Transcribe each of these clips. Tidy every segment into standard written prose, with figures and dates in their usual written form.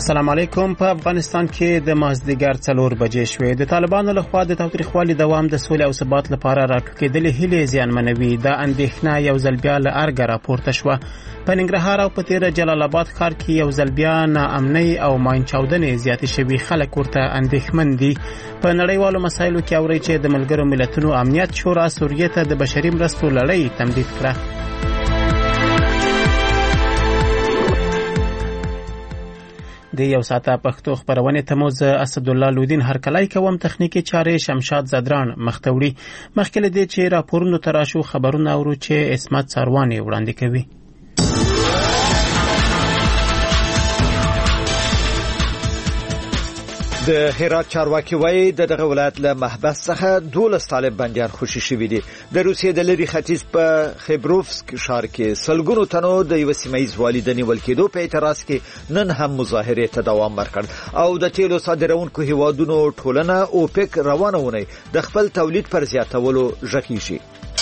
السلام علیکم. په افغانستان کې د مازدیګر 4 بجې شوې. د طالبانو لخوا د تاوتریخوالي دوام د سولې او ثبات لپاره راټوکېدلې هیلې زیانمنوي. دا اندېښنه یو ځل بیا له ارګه راپورته شوه. په ننګرهار او په تیره جلال آباد ښار کې یو ځل بیا ناامنۍ او ماین چاودنې زیاتې شوي. خلک ورته اندېښمن دي. په نړیوالو مسایلو کې اوري چې د ملګرو ملتونو امنیت شورا سوریې ته د بشري مرستو لړۍ تمدید کړه. د یو ساعته پښتو خبرونه ته مو زه اسد الله لودین هرکلای کوم. تخنیکی چارې شمشاد زدران مختوړي. مخکې له دې چې راپورونو تراشو خبرونه اورو چې اسمت سروانی وړاندې کوي. د هرات چارواکي وایي دغه ولایت له محبس څخه 12 طالب بندیان خوشي شوي دي. د روسیې د لری ختیځ په خبروفسک ښار کې سلګونو تنو د یو سیمایي والي د نیول کېدو په اعتراض کې نن هم مظاهره ته دوام ورکړ او د تیلو صادرونکو هیوادونو ټولنه اوپک روانه ونی د خپل تولید پر زیاتولو ژغوري شي.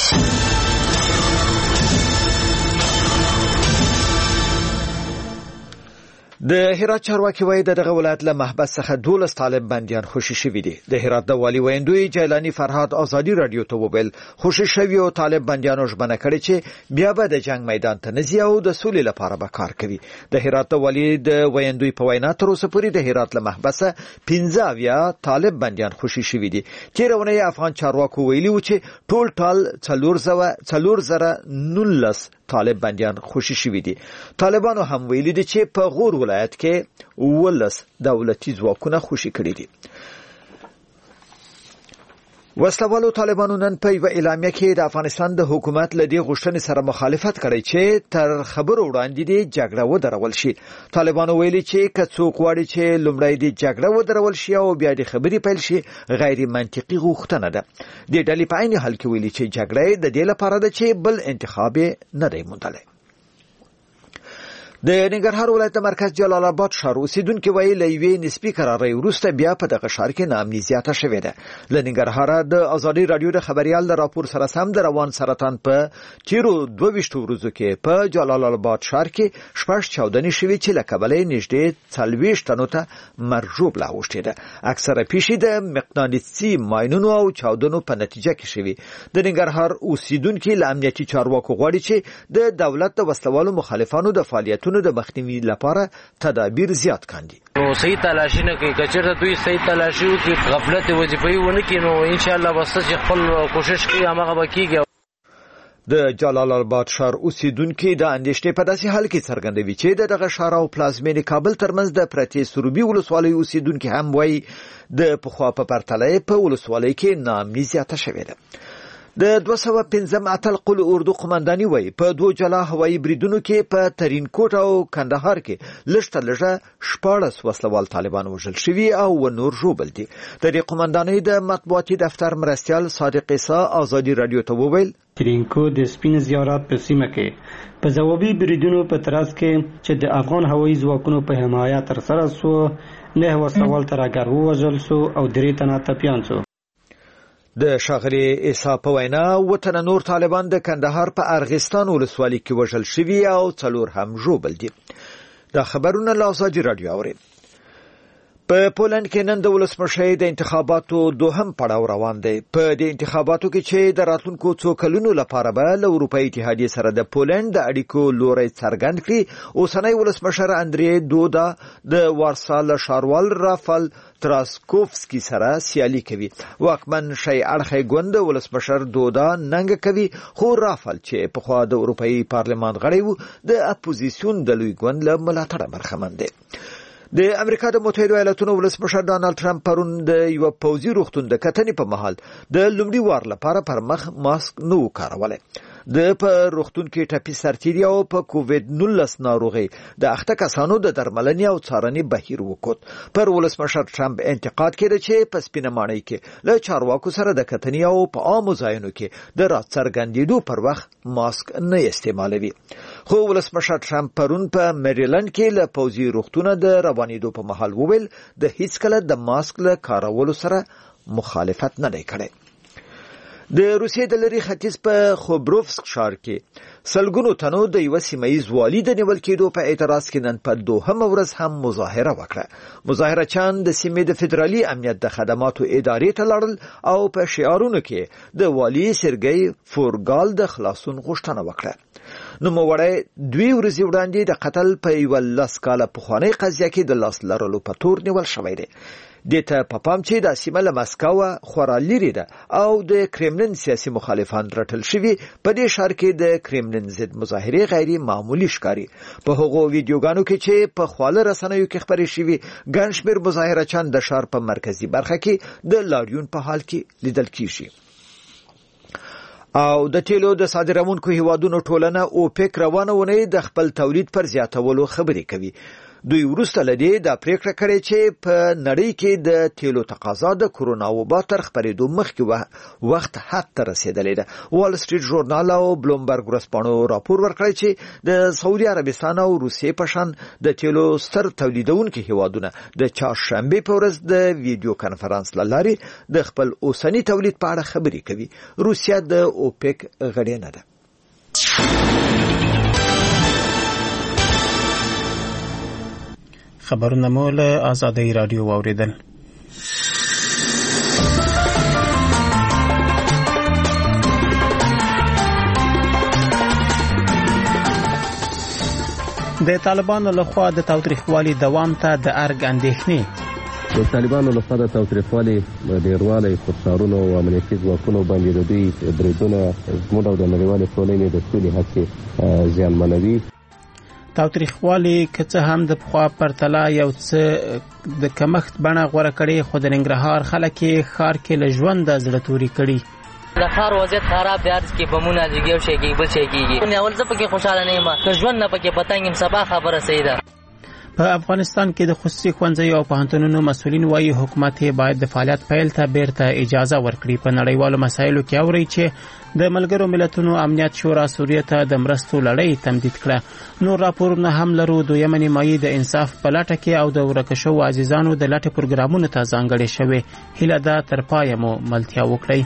د هرات چارواکي وایي دغه ولایت له محبس څخه 12 طالب بندیان خوشي شوي دي. د هرات د والي ویندوی جیلانی فرهاد آزادی رادیو ته وویل خوشي شوي او طالب بندیانو ژمنه کړې چې بیا به د جنگ میدان ته نزي او د سولې لپاره به کار کوي. د هرات د والي د ویندوی په وینا تر اوسه پورې د هرات له محبس 15 طالب بندیان خوشي شوي دي. تیرونه افغان چارواکو ویلي و چې ټول 4019 طالب بندیان خوشي شوي دي. طالبانو هم ویلي دي چې په غور ولایت کې 12 دولتي ځواکونه خوشي کړي دي. وسلوالو طالبانو نن په یو اعلامیه کې د افغانستان د حکومت له دې غوښتنې سره مخالفت کړی چې تر خبرو وړاندې د جګړه ودرول شي. طالبانو ویلي چې کڅوک واړي چې لومړی د جګړه ودرول شي او بیا د خبرې پیل شي غیر منطقي غوښتنه ده. د ډلې په عین حال کې ویلي چې جګړه د دې لپاره ده چې بل انتخاب نه دی موندلی. د ننګرهار ولایت مرکز جلال آباد ښار اوسیدونکو ویلي لوی نسبی قرارې وروسته بیا په دغه ښار کې ناامني زیاته شوې ده. له ننګرهار د آزادي رادیو د خبريال د راپور سره سم د روان سرطان په تیرو 22 ورځو کې په جلال آباد ښار کې 6 چاودنې شوې چې له کبله نږدې 40 تنو ته مرجوب لا وشته ده. اکثره پیښې د مقناطیسي ماینونو او چاودنو په نتیجه کې شوې. د ننګرهار اوسیدونکو له امنیتي چارواکو غواړي چې د دولت د وسلوالو مخالفانو د فعالیتونو د مخنیوي لپاره تدابیر زیات کاندي. نو صحیح تلاشي نه کوي. کچېرته دوی صحیح تلاشي وکړي غفلت وظیفوي ونه کړي نو ان شاء الله بس چې خپل کوشش کوي هغه به کیږي. د جلال آباد ښار اوسیدونکو د اندېښنې په داسې حال کې څرګندوي چې دغه ښار او پلازمینې کابل ترمنځ د پرتې سروبي ولسوالۍ اوسیدونکو هم وایي د پخوا په پرتله په ولسوالۍ کې ناامني زیاته شوې ده. د 215 اتل قل اردو قومنداني وایي په 2 جلا هوایي بریدونو کې په ترینکوټ او کندهار کې لږه 14 وسلوال طالبان وژل شوي او نور ژوبل دي. د دې قومندانۍ د مطبوعاتي دفتر مرستیال صادق عیسی آزادي رادیو ته وویل ترینکوټ د سپین زیارات په سیمه کې په ځوابي بریدونو په ترڅ کې چې د افغان هوایي ځواکونو په حمایت ترسره شو 9 وسلوال ترهګر وژل شو او 3 تنه ټپیان شو. د شاغلي عیسی په وینا وطن نور طالبان د کندهار په ارغستان ولسوالۍ کې وژل شوي او 4 هم ژوبل دي. دا خبرونه له آزادي رادیو اوري. په پولند کې نن د ولسمشر د انتخاباتو دوهم پړاو روان دی. په دې انتخاباتو کې چې د راتلونکو څو کلونو لپاره به له اروپאי اتحادیې سره د پولند د اړیکو لوري څرګند کړي، اوسنۍ ولسمشر اندری دودا د وارسا ښاروال رافال تراسکوفسکی سره سیالي کوي. واکمن شي اړخي ګوند ولسمشر دودا ننګ کوي، خو رافال چې په خوا د اروپאי پارلمان غړی وو د اپوزیسیون د لوی ګوند له ملاتړه برخمن دی. د امریکا د متحده ایالاتونو ولسمشر ډانلډ ټرمپ پرون د یو پوځي روغتون د کتنې په محل د لومړي وار لپاره پر مخ ماسک نو کاروله. د په روغتون کې ټپي سرتیري او په کووید 19 ناروغي د اخته کسانو د درملنې او څارنې بهیر وکړ. پر ولسمشر ټرمپ انتقاد کړي چې په سپینه ماڼۍ کې له چارواکو سره د کتنې او په عامو ځایونو کې د راڅرګندېدو پر وخت ماسک نه استعمالوي. خو ولسمشر ټرمپ پرون په میریلند کې له پوځي روغتونه د روانېدو په محل وویل د هیڅ کله د ماسک له کارولو سره مخالفت نه دی کړی. د روسیې د لري ختیځ په خوبروفسک ښار کې سلګونو تنو د یو سیمایي والي د نیول کېدو په اعتراض کې نن په دوهمه ورځ هم مظاهره وکړه. مظاهرچیان د سیمې د فدرالي امنیت د خدماتو ادارې ته لاړل او په شعارونو کې د والي سرګي فورګال د خلاصون غوښتنه وکړه. نو موړی 2 ورځې وړاندې د قتل په یو لاس کاله پخوانی قضیه کې د لاس لرلو په تور نیول شوی دی. دته په پام چې د سیمه له مسکو خورا لري ده او د کرملین سیاسي مخالفان رټل شوی. په دې ښار کې د کرملین ضد مظاهره غیر معمولی ښکاري. په هغو ویډیوګانو کې چې په خواله رسنیو کې خبرې شوی ګڼ شمېر مظاهرچیان د ښار په مرکزی برخه کې د لاریون په حال کې لیدل کیږي. او د تیلو د صادرونکو هیوادونو ټولنه اوپک روانه ونی د خپل تولید پر زیاتولو خبرې کوي. دوی ورسته لدی د پریکړه کړې چې په نړۍ کې د تیلو تقاضا د کورونا وبا تر خپرېدو مخکې وخت حد ته رسیدلې ده. وال سټریټ ژورنال او بلومبرګ ورځپاڼو راپور ورکړی چې د سعودي عربستان او روسیې په شان د تیلو ستر تولیدونکو هیوادونه د چهارشنبه په ورځ د ویډیو کانفرنس لاري د خپل اوسنی تولید په اړه خبرې کوي. روسیا د اوپک غړی نه ده. خبرونه مو له آزادۍ رادیو واوریدل. د طالبانو لخوا د تاوتریخوالي دوام ته د ارګ اندېښنې. د طالبانو لخوا د تاوتریخوالي ډیروالی خودسارونو او امنیتي ځواکونو باندې د دوی بریدونه زموږ او د نړیوالې ټولنې د سولې هڅې زیانمنوي. تاوتریخوالي که څه هم د پخوا پرتله یو څه د کمښت بڼه غوره کړي، خو د ننګرهار خلک ښار کې له ژونده زړه توري کړي. د ښار وضعیت خراب دی، هر کې بمونه جګې او شی کېږي بل شی کېږي. اول زه پکې خوشحاله نه یم، که ژوند نه پکې پتنګ یم سبا خبره صحیح ده. په افغانستان کې د خصوصي ښوونځیو او پوهنتونونو مسؤلین وایي حکومت باید د فعالیت پیل ته بیرته اجازه ورکړي. په نړیوالو مسایلو کې اوري چې د ملګرو ملتونو امنیت شورا سوریه ته د مرستو لړۍ تمدید کړه. نور راپورونه هم لرو. دویمه نیمایي د انصاف په لټه کې او د ورک شوو عزیزانو د لټې پروګرامونو ته ځانګړې شوې. هیله ده تر پایه مو ملتیا وکړئ.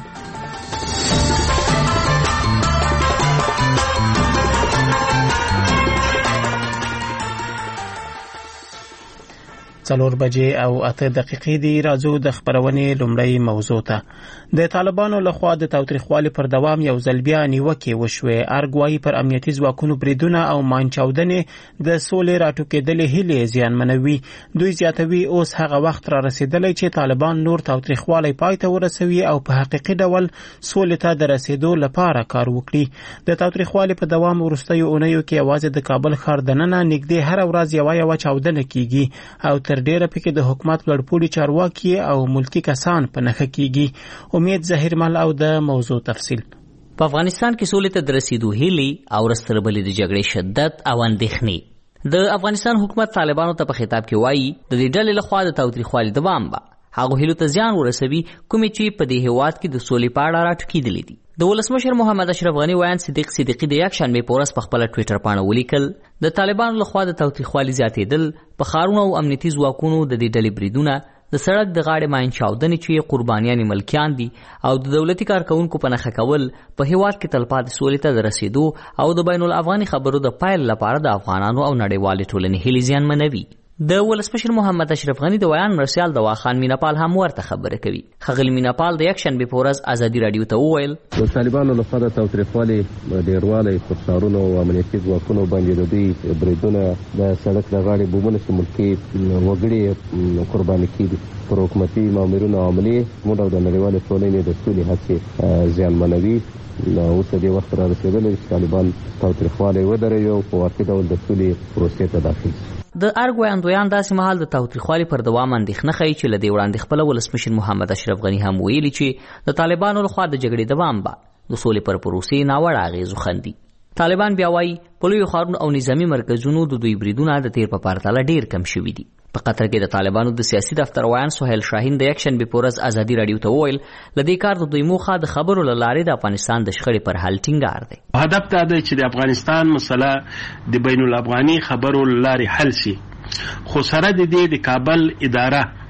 4 بجې او 8 دقیقې دی. راځو د خبرونې لومړی موضوع ته. د طالبانو لخوا د تاوتریخوالي پر دوام یو ځل بیا نیوکې وشوې. ارګوایي پر امنیتي ځواکونو بریدونه او مانچاودنې د سولې راټوکېدلې هیلې زیانمنوي. دوی زیاتوي اوس هغه وخت را رسیدلی چې طالبان نور تاوتریخوالی پای ته ورسوي او په حقیقي ډول سولې ته د رسیدو لپاره کار وکړي. د تاوتریخوالي په دوام وروستیو اونیو کې یوازې د کابل ښار دننه نږدې هره ورځ یوه چاودنه کیږي او تر ډیره پکې د حکومت لوړپوړي چارواکي او ملکی کسان په نښه کیږي. امید ظاهرمل او د موضوع تفصیل. په افغانستان کې سولې ته د رسیدو هیلې او رستربلې د جګړې شدت او اندېښنې. د افغانستان حکومت طالبانو ته په خطاب کې وایي د دې ډلې لخوا د تاوتریخوالي دوام به هغه هیلو ته زیان ورسوي کومې چې په دې هیواد کې د سولې په اړه راټوکېدلې دي. د ولسمشر محمد اشرف غنی ویان صدیقي د یکشنبه په ورځ په خپل ټوئیټر باندې ولیکل د طالبانو لخوا د تاوتریخوالي زیاتېدل په ښارونو او امنیتي ځواکونو د دې ډلې بریدونه د سړک د غاړې ماین چاودنې چې قربانیان ملکیان دي او د دولتي کارکونکو په نښه کول په هیواد کې تلپاتې سولې ته د رسیدو او د بین الافغاني خبرو د پایل لپاره د افغانانو او نړیوالې ټولنې هیلې زیانمنوي. د ولسمشر محمد اشرف غنی د ویان مرسیال دواخان میناپال هم ورته خبره کوي. خغل میناپال د یکشنبه په ورځ ازادي رادیو ته وویل د طالبانو لخوا د تاوتریخوالي ډیروالی خودسارونو او امنیتي ځواکونو باندې د دوی بریدونه د سړک د غاړې بمونه چې ملکي وګړي قرباني کیږي پر حکومتي مامورینو عملي موږ د نړیوالې ټولنې د سولې هڅې زیانمنوي. اوس د دې وخت را رسېدلی چې طالبان تاوتریخوالی ودروي او په واقعي ډول د سولې پروسې ته داخل شي. د ارګ ویاندویان داسې مهال د تاوتریخوالي پر دوام اندېښنه ښیي چې له دې وړاندې خپله ولسمشر محمد اشرف غني هم ویلي چې د طالبانو لخوا د جګړې دوام به د سولې پر پروسې ناوړه اغېزو خندي. طالبان بیا وایي په لویو ښارونو او نظامي مرکزونو د دوی بریدونه د تیر په پرتله ډیر کم شوي دي. په قطر کې د طالبانو د سیاسي دفتر ویان سهیل شاهین د یکشنبه په ورځ ازادي رادیو ته وویل ل دې کار د دوی موخه د خبرو له لارې د افغانستان د شخړې پر حل ټینګار دی. هدف دا دی چې د افغانستان مسله د بین الافغاني خبرو له لارې حل شي، خو سره د دې د کابل اداره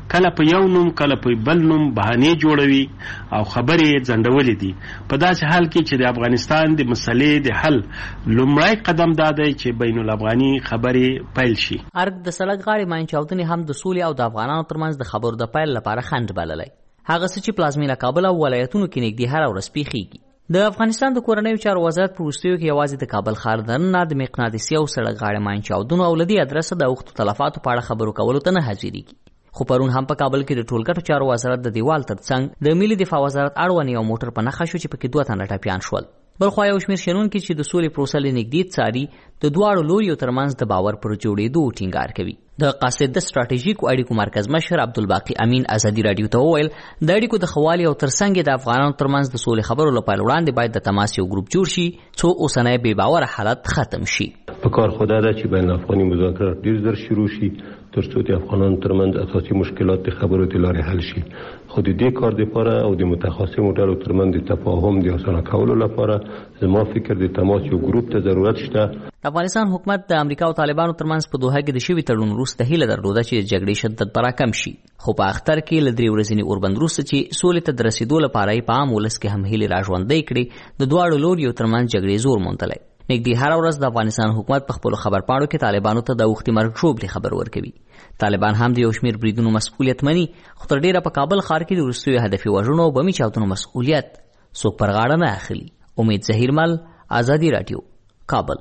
کله په یو نوم کله په بل نوم بهانه جوړوي او خبرې ځندولې دي. په داسې حال کې چې د افغانستان د مسلې د حل لومړی قدم دا دی چې بین الافغاني خبرې پیل شي. ارګ د سړک غاړې ماین چاودنې هم د سولې او د افغانانو ترمنځ د خبرو د پیل لپاره خنډ بللی. هغه څه چې پلازمینه کابل او ولایتونو کې نږدې هره ورځ پیښیږي. د افغانستان د کورنیو چارو وزارت په وروستیو کې یوازې د کابل ښار دننه د مقناطیسي او سړک غاړې ماین چاودنو او له دې ادرسه د اوښتو تلفاتو په اړه خبرو کولو ته نه حاضرېږي. خو پرون هم په کابل کې د ټولګټو چارو وزارت د دیوال ترڅنګ د ملي دفاع وزارت اړوند یو موټر په نښه شو چې پکې 2 تنه ټپیان شول. بلخوا یو شمېر شنونکي چې د سولې پروسه له نږدې څاري د دواړو لوریو ترمنځ د باور پر جوړېدو ټینګار کوي. د قاصد د ستراتیژیکو اړیکو مرکز مشر عبدالباقي امین ازادي راډیو ته وویل د اړیکو د ښه والي او ترڅنګ د افغانانو ترمنځ د سولې خبرو لپاره وړاندې باید د تماس یو ګروپ جوړ شي څو اوسنی بې باوره حالت ختم شي. په کار خو دا ده چې بین الافغاني مذاکرات ډېر زر شروع شي ترڅو د افغانانو ترمنځ اساسي مشکلات د خبرو د لارې حل شي. خو د دې کار لپاره او د متخاصمو ډلو ترمنځ د تفاهم د اسانه کولو لپاره زما فکر د تماس یو ګروپ ته ضرورت شته. افغانستان حکومت د امریکا او طالبانو ترمنځ په دوحه کې د شوي تړون وروسته هیله درلوده چې د جګړې شدت به راکم شي. خو په اختر کې له 3 ورځني اوربند وروسته چې سولې ته د رسېدو لپاره یې په عام ولس کې هم هیلې راژوندۍ کړې د دواړو لوریو ترمنځ جګړې زور موندلی. نږدې هره ورځ د افغانستان حکومت په خپلو خبرپاڼو کې طالبانو ته د اوښتې مرګ ژوبلې خبر ورکوي. طالبان هم د یو شمېر بریدونو مسؤلیت مني خو تر ډېره په کابل ښار کې د وروستیو هدفي وژنو او بمي چاودنو مسؤلیت څوک پر غاړه نه اخلي. امید ظهیرمل، ازادي راډیو، کابل.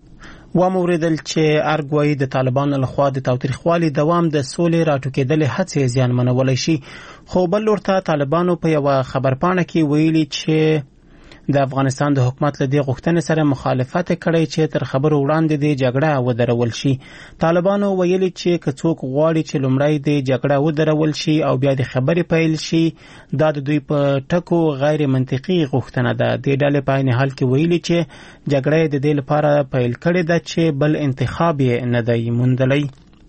وموریدل چې ارګ وایي د طالبانو لخوا د تاوتریخوالي دوام د سولې راټوکېدلې هڅې زیانمنولی شي. خو بل لور ته طالبانو په یوه خبرپاڼه کې ویلي چې د افغانستان د حکومت له دې غوښتنې سره مخالفت کړی چې تر خبرو وړاندې د جګړه ودرول شي. طالبانو ویلي چې که څوک غواړي چې لومړی د جګړه ودرول شي او بیا د خبرې پیل شي دا د دوی په ټکو غیر منطقي غوښتنه ده. د ډلې په عین حال کې ویلي چې جګړه د دې لپاره پیل کړې ده چې بل انتخاب یې نه دی موندلی.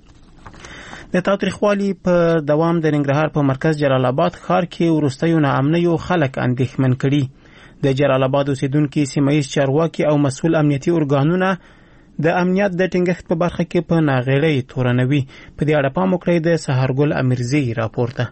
د تاوتریخوالي په دوام د ننګرهار په مرکز جلال آباد ښار کې وروستیو ناامنیو خلک اندېښمن کړي. د جلال آباد اوسیدونکي سیمهیز چارواکي او مسؤل امنیتي ارګانونه د امنیت د ټینګښت په برخه کې په ناغېړۍ تورنوي. په دې اړه پام وکړئ د سهارګل امیرزي راپورته.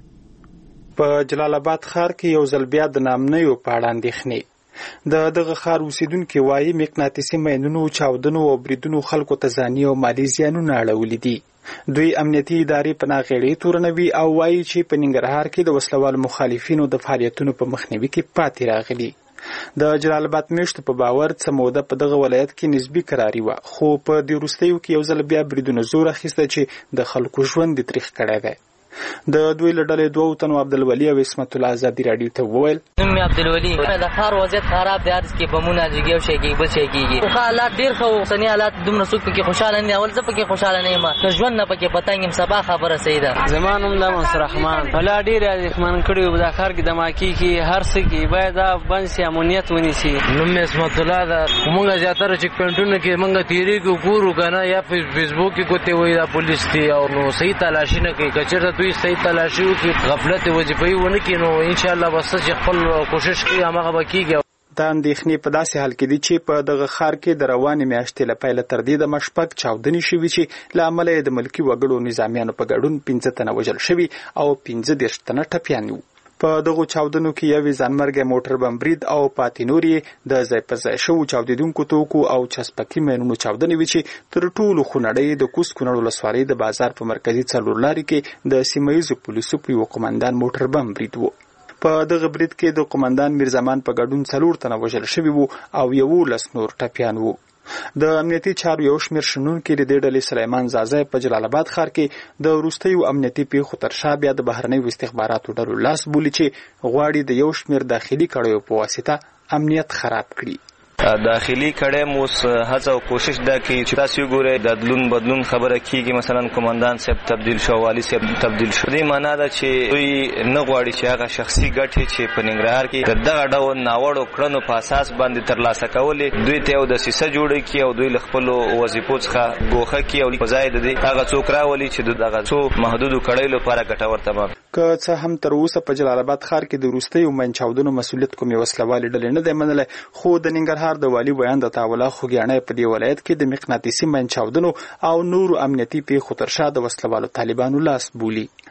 په جلال آباد ښار کې یو ځل بیا د ناامنیو په اړه اندېښنې. د دغه ښار اوسیدونکي وایي مقناطیسي ماینونو، چاودنو او بریدونو خلکو ته ځاني او مالي زیانونه اړولي دي. دوی امنیتي ادارې په ناغېړۍ تورنوي او وایي چې په ننګرهار کې د وسلوالو مخالفینو د فعالیتونو په مخنیوي کې پاتې راغلي. د جلال آباد میشتو په باور څه موده په دغه ولایت کې نسبي کراري وه خو په دې وروستیو کې یو ځل بیا بریدونه زور اخیسته چې د خلکو ژوند یې تریخ کړی دی. د دوی له ډلې 2 تنو عبدالولي او اسمت الله ازادي راډیو ته وویل نوم مې عبدالولي د ښار وضعیت خراب دی. هر کې بمونه لګي او شی کېږي بل شی کېږي. خو حالات ډېر ښه وو. اوسني حالات دومره څوک پکې خوشحاله نه اول زه پکې خوشحاله نه یم که ژوند نه پکې پتنګ یم سبا خبره صحیح ده. زما نوم ده منصور رحمان. ولا ډېر اندېښمن کړي وو په ښار کې دماکي کې هر څه کې باید دا بند شي امنیت ونیسي. نوم مې اسمت الله ده. موږ زیاتره چیک پوینټونه کې موږ تیریږو ګورو که نه یا فیسبوک کې کوتې وایي دا پولیس دي او نو صحیح تلاشي نه کوي. که چېرته دوی صحیح تلاشي وکړي غفلت وظیفوي ونه کړي نو انشاءالله به څه چې خپل کوشش کوي هماغه به کېږي. دا اندېښنې په داسې حال کې دي چې په دغه ښار کې د روانې میاشتې له پیله تر دې دمه 6 چاودنې شوي چې له امله یې د ملکي وګړو نظامیانو په ګډون 15 تنه وژل شوي او 15 تنه ټپیان وو. په دغو چاودنو کې یوې ځانمرګی موټر بم برید او پاتې نور یې د ځای په ځای شوو چاودېدونکو توکو او چسپکي ماینونو چاودنې وې چې تر ټولو خونړۍ د کوز کونړ ولسوالۍ د بازار په مرکزي څلورلارې کې د سیمه ییزو پولیسو په یوه قمندان موټر بم برید و. په دغه برید کې د قمندان میرزمان په ګډون 4 تنه وژل شوي وو او 11 نور ټپیان وو. د امنیتي چارو یو شمېر شنونکي د دې ډلې سلیمان زازی په جلال آباد ښار کې د وروستیو امنیتي پیښو تر شا بیا د بهرنیو استخباراتو ډلو لاس بولي چې غواړي د یو شمېر داخلي کړیو په واسطه امنیت خراب کړي. داخلي کړه موس هڅه او کوشش دا کوي چې تاسو ګورئ د بدلون خبره کیږي. مثلا کمانډان صاحب تبدیل شو، والی صاحب تبدیل شو. دې معنا ده چې دوی نه غواړي چې هغه شخصي ګټې چې په ننګرهار کې دغه ډول ناوړو کړنو په اساس باندې ترلاسه کولې دوی ته یو دسیسه جوړه کړي او دوی له خپلو وظیفو څخه ګوښه کړي او په ځای د دې هغه څوک راولي چې دغه څو محدودو کړیو لپاره ګټور تمام. که څه هم تر اوسه په جلال آباد ښار کې د وروستیو ماین چاودنو مسؤلیت کومې وسلوالې ډلې نه دی منلی خو د ننګرهار د والي بیان د تعالی خوږیاڼی په دې ولایت کې د مقناطیسي ماین چاودنو او نورو امنیتي پیښو تر شا د وسلوالو طالبانو لاس بولي.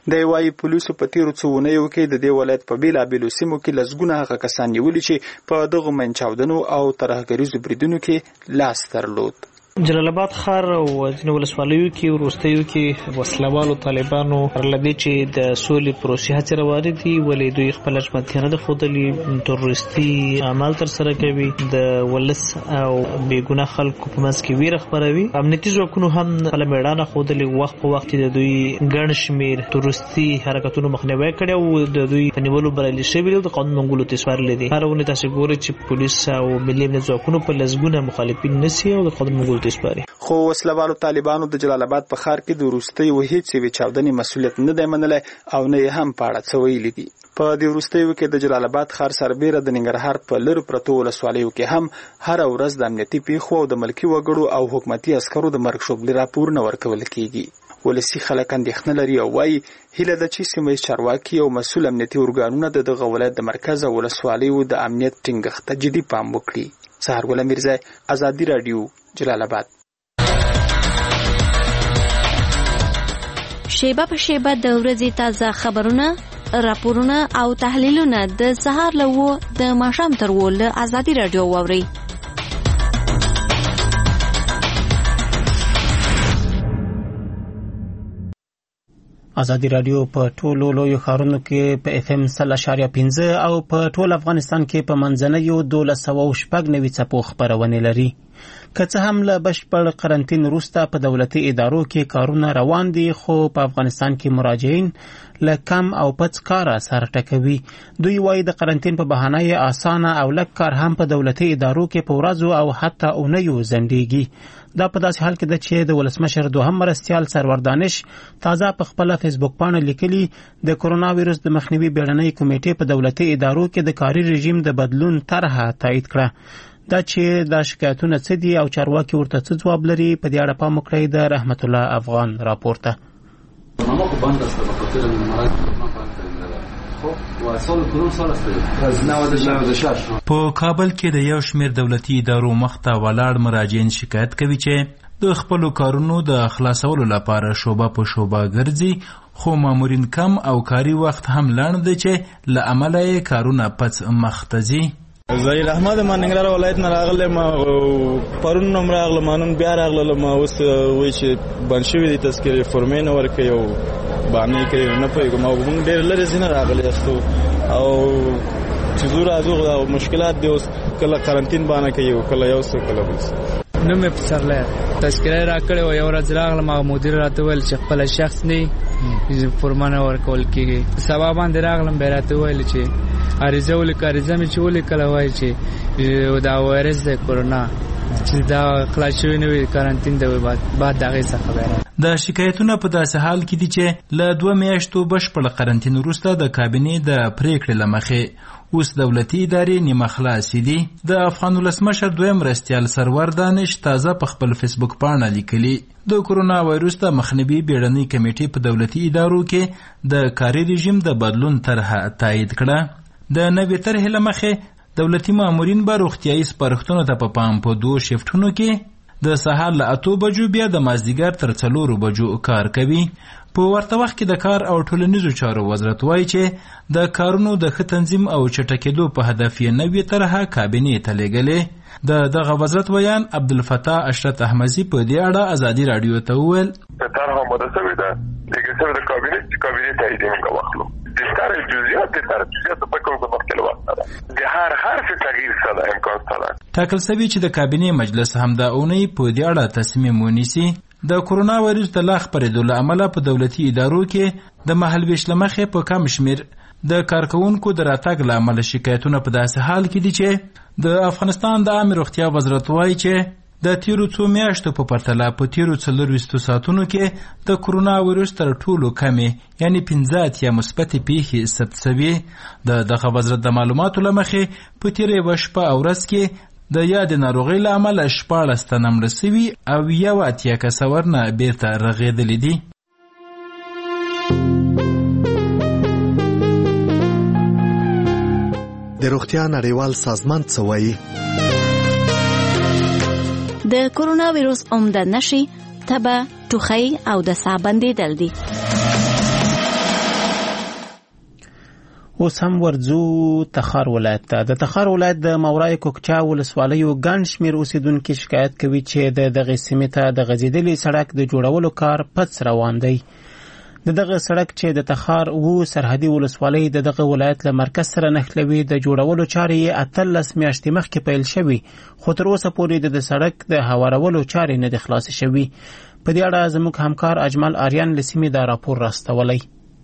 د وايي پولیسو په تیرو څو ونیو کې د دې ولایت په بیلابیلو سیمو کې لسګونه هغه کسان نیولي چې په دغو منچاودنو او ترهګریزو بریدونو کې لاس درلود. جلال آباد ښار او ځینو ولسوالیو کې وروستیو کې وسلوالو طالبانو لدې چې د سولې پروسې هڅې روانې دي ولې دوی خپل ژمنتیا نه ده ښودلې تروریستي اعمال ترسره کوي د ولس او بېګناه خلکو په منځ کې ویره خپروي. امنیتي ځواکونو هم خپله مېړانه ښودلې وخت په وخت د دوی ګڼ شمېر تروریستي حرکتونو مخنیوی کړی او د دوی په نیولو بریالي شوي دي او د قانون منګولو ته سپارلي دي. هره ونې تاسې ګورئ چې پولیس او ملي امنیت ځواکونو په لسګونه مخالفین نیسي او د قانون منګولو خو وسلوالو طالبانو د جلال آباد په ښار کې د وروستیو هیڅ یوې چاودنې مسؤلیت نه دی منلی او نه یې هم په اړه څه ویلي دي. په دې وروستیو کې د جلال آباد ښار سربیره د ننګرهار په لرو پرتو ولسوالیو کې هم هره ورځ د امنیتي پیښو او د ملکي وګړو او حکومتي عسکرو د مرګ شوبلې راپورونه ورکول کیږي. ولسي خلک اندېښنه لري او وایي هیله ده چې سیمه ییز چارواکي او مسؤل امنیتي ارګانونه د دغه ولایت د مرکز او ولسوالیو د امنیت ټینګښت ته جدي پام وکړي. سهار ګل میرزا، ازادي راډیو، جلال آباد. شیبه په شیبه د ورځې تازه خبرونه، راپورونه او تحلیلونه د سهار له 9 د ماښام تر 10 له ازادي راډیو واورئ. ازادي راډیو په ټولو لویو ښارونو کې په FM 100.5 او په ټول افغانستان کې په منځنیو 1290 څپو خپرونې لري. که څه هم له بشپړ قرنطین وروسته په دولتي ادارو کې کارونه روان دي، خو په افغانستان کې مراجعین له کم او پڅ کاره سر ټکوي. دوی وایي د قرنطین په بهانه یې اسانه او لږ کار هم په دولتي ادارو کې په ورځو او حتی اونیو ځنډیږي. دا په داسې حال کې ده چې د ولسمشر دوهم مرستیال سرور دانش تازه په خپله فیسبوک پاڼه لیکلي د کرونا ویروس د مخنیوي بیړنۍ کمیټې په دولتي ادارو کې د کاري رژیم د بدلون طرحه تایید کړه. دا چې دا شکایتونه څه دي او چارواکي ورته څه ځواب لري، په دې اړه پام وکړئ د رحمت الله افغان راپورته. په کابل کې د یو شمېر دولتي ادارو مخته ولاړ مراجعین شکایت کوي چې د خپلو کارونو د خلاصولو لپاره شوبه په شوبه ګرځي، خو مامورین کم او کاري وخت هم لنډ دی چې له امله یې کارونه پڅ مخته ځي. ظهیر احمد ما ننګرهار ولایت نه راغلم، پرون هم راغلم، نن بیا راغلم. اوس وایي چې بند شوي دي تذکرې فورمې نه ورکوي او بهانې کوي، نه پوهېږم. او موږ ډېر لرې ځای نه راغلي یاستو او چې ځو راځو مشکلات دي. اوس کله قرنطین بانه کوي او کله یو څه کله بل څه. نوم یې پسرلی تذکره راکړې وه. یو ورځ راغلم، هغه مدیر راته وویل چې خپله شخص نه فورمه نه ورکول کېږي. سبا باندې راغلم، بیا راته وویل چې عریضه ولیکه. عریضه مې چې ولیکله وایي چې دا وایرس دی کرونا، چې دا خلاص شوی نه وي قرنطین دی، بعد د هغې څخه بیا دا شکایتونه په داسې حال کې دي چې له 2 میاشتو بشپړ قرنطین وروسته د کابینې د پریکړې له مخې اوس دولتي ادارې نیمه خلاصې دي. د افغان ولسمشر دویم مرستیال سرور دانش تازه په خپل فیسبوک پاڼه لیکلي د کرونا وایروس د مخنیوي بیړنۍ کمیټې په دولتي ادارو کې د کاري رژیم د بدلون طرحه تایید کړه. د نوې طرحې له مخې دولتي مامورین به روغتیایي سپارښتنو ته په پام په 2 شفټونو کې د سهار له 8 بجو بیا د مازدیګر تر 4 بجو کار کوي. په ورته وخت کې د کار او ټولنیزو چارو وزارت وایي چې د کارونو د ښه تنظیم او چټکېدو په هدف یې نوې طرحه کابینې ته لیږلې. د دغه وزارت ویان عبدالفتاح اشرت احمدي په دې اړه ازادي راډیو ته وویل طرحه ماده شوې ده لیږل شوې د کابینې تایید یې موږ واخلو. د طرح جزئیات په کوم مختلف وخت ده د هر حرف تغییر سره امکان سره ټاکل شوی چې د کابینې مجلس هم د اونۍ په دې اړه تصمیم ونیسي. د کرونا وایروس د لا خپرېدو له امله په دولتي ادارو کې د مهالویش له مخې په کم شمېر د کارکوونکو د راتګ له امله شکایتونه په داسې حال کې دي چې د افغانستان د عامې روغتیا وزارت وایي چې د تیرو 2 میاشتو په پرتله په تیرو 24 ساعتونو کې د کرونا وایروس تر ټولو کمې یعنی 15 یا مثبت پیښې ثبت شوي. دغه وزارت د معلوماتو له مخې په تیره یوه شپه او ورځ کې د یاد ناروغۍ له امله 14 تنه مړه سوي او 81 کسه ورنه بیرته رغېدلي دي. د روغتیا نړیوال سازمان څه وایي؟ د کرونا ویروس عمده نښې تبه، ټوخی او د ساه بندېدل دي. اوس هم ورځو تخار ولایت ته. د تخار ولایت د مورای کوکچا ولسوالیو ګڼ شمېر اوسېدونکي شکایت کوي چې د دغې سیمې ته د غځېدلي سړک د جوړولو کار پڅ روان دی. د دغه سړک چې د تخار سرحدي ولسوالۍ د دغه ولایت له مرکز سره نښلوي د جوړولو چارې یې 18 میاشتې مخکې پیل شوي، خو تر اوسه پورې د سړک د هوارولو چارې نه دي خلاصې شوي. په دې اړه زموږ همکار اجمل آریان له سیمې دا راپور راستولی.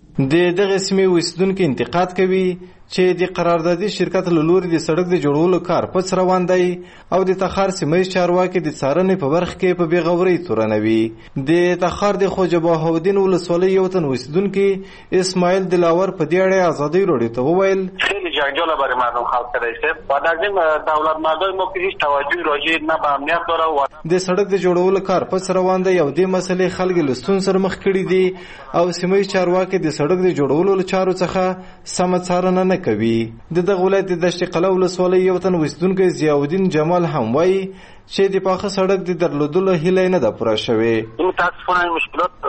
د دغه سیمې اوسیدونکي انتقاد کوي چې د قراردادي شرکت له لوري د سړک د جوړولو کار پڅ روان دی او د تخار سیمې چارواکي د څارنې په برخه کې په بېغورۍ تورنوي. د تخار د خواجه بهاءالدین ولسوالۍ یو تن اوسیدونکي اسماعیل دلاور په دې اړه ازادۍ راډیو ته وویل خیلی جنجال برای مردم خلق کرده است. بعد از این دولت مردم ما که هیچ توجهی راجع نه به امنیت داره و د سړک د جوړولو کار پڅ روان دی او د مسلې خلک له ستونزو سره مخ کړي دي او سیمې چارواکي د سړک د جوړولو چارو څخه سم څارنه نه کوي. د دغه ولایت د دشت قلعه ولسوالۍ یو تن اوسیدونکی ضیاءالدین جمال هم وایي چې د پاخه سړک د درلودلو هیله نه ده پوره شوې. متاسفانه مشکلات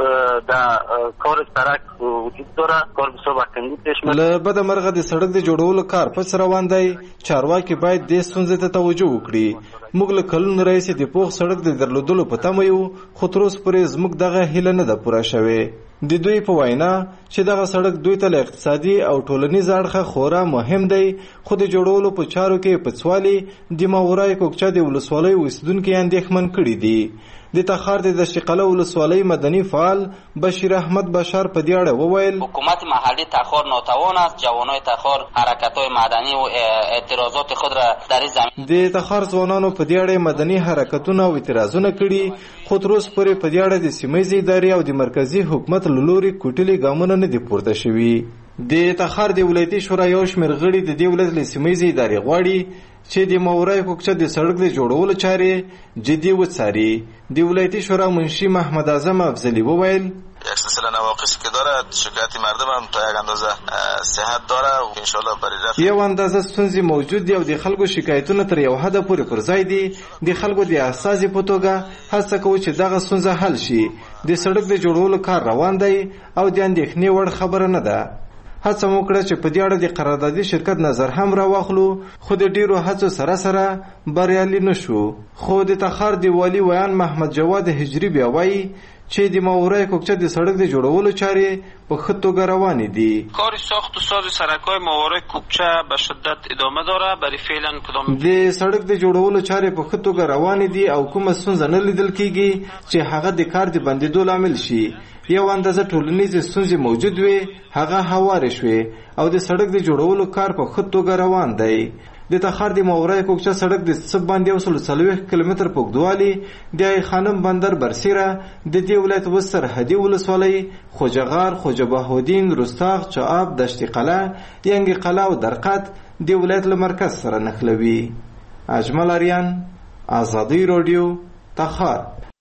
در کار سړک وجود داره. کار بسیار وقتنی پیش میره. له بده مرغه د سړک د جوړولو کار پڅ روان دی. چارواکي باید دې ستونزې ته توجه وکړي. موږ له کلونو راهیسې د پوخ سړک د درلودلو په تمه یو، خو تر اوسه پورې زموږ دغه هیله نه ده پوره شوې. د دوی په وینا چې دغه سړک دوی ته له اقتصادي او ټولنیز اړخه خورا مهم دی، خو د جوړولو په چارو کې پڅوالي د مورای کوکچا د ولسوالۍ اوسیدونکي اندېښمن کړي دي. د تخار د دشت قلعه ولسوالۍ مدني فعال بشیر احمد بشار په دې اړه وویل حکومت محلی تخار ناتوان است جوانای تخار حرکت‌های مدنی و اعتراضات خود را در این زمین. د تخار ځوانانو په دې اړه مدني حرکتونه او اعتراضونه کړي، خو تر اوسه پورې په دې اړه د سیمې ادارې او د مرکزی حکومت له لوري کوټلي ګامونه نه دي پورته شوي. د تخار د ولایتي شورا یو شمېر غړي د دې ولایت له سیمې ادارې غواړي چې د مورای کوکچا د سړک د جوړولو چارې جدي وڅاري. د ولایتي شورا منشی محمد اعظم افضلی وویل یک سلسله نواقصی که داره شکایت مردم هم تا یک اندازه صحت داره و ان شاء الله برای رفع یو اندازه ستونزې موجود دي او د خلکو شکایتونه تر یو حد پورې پر ځای دي. د خلکو د اساسي په توګه هڅه کوو چې دغه ستونزه حل شي. د سړک د جوړولو کار روان دی او د اندېښنې وړ خبره نه ده. هڅه وکړه چې په دې اړه د قراردادي شرکت نظر هم راواخلو، خو د ډیرو هڅو سره بریالي نشو. خو د تخار د والی ویان محمد جواد هجری بیا وایي چې د مورای کوکچا د سړک د جوړولو چارې په ښه توګه روانې دي. کار ساخت و ساز سړک‌های مورای کوکچا به شدت ادامه داره. برای فعلا کدام د سړک د جوړولو چارې په ښه توګه روانې دي او کومه ستونزه نه لیدل کیږي چې هغه د کار د بندېدو لامل شي. یو اندازه ټولنیزې ستونزې موجود وي، هغه هوارې شوې او د سړک د جوړولو کار په ښه توګه روان دی. د تخار د مورای کوکچا سړک د څه باندې 140 کیلومتر په اوږدوالي د ای خانم بندر برسیره د دې ولایت و سرحدي ولسوالۍ خوجغار، خوجه بهاءالدین، رستاق، چعاب، دشت قلعه، ینګ قلعه او درقد د ولایت له مرکز سره نښلوي. اجمل آریان، ازادي رادیو، تخار.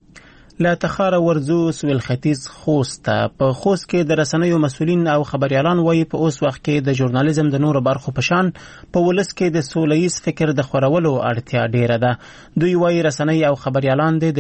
له تخار ورځو سویل ختیځ خوست ته. په خوست کې د رسنیو مسؤلین او خبريالان وایي په اوس وخت کې د ژورنالیزم د نورو برخو په شان په ولس کې د سولهییز فکر د خورولو اړتیا ډیره ده. دوی وایي رسنۍ او خبريالان د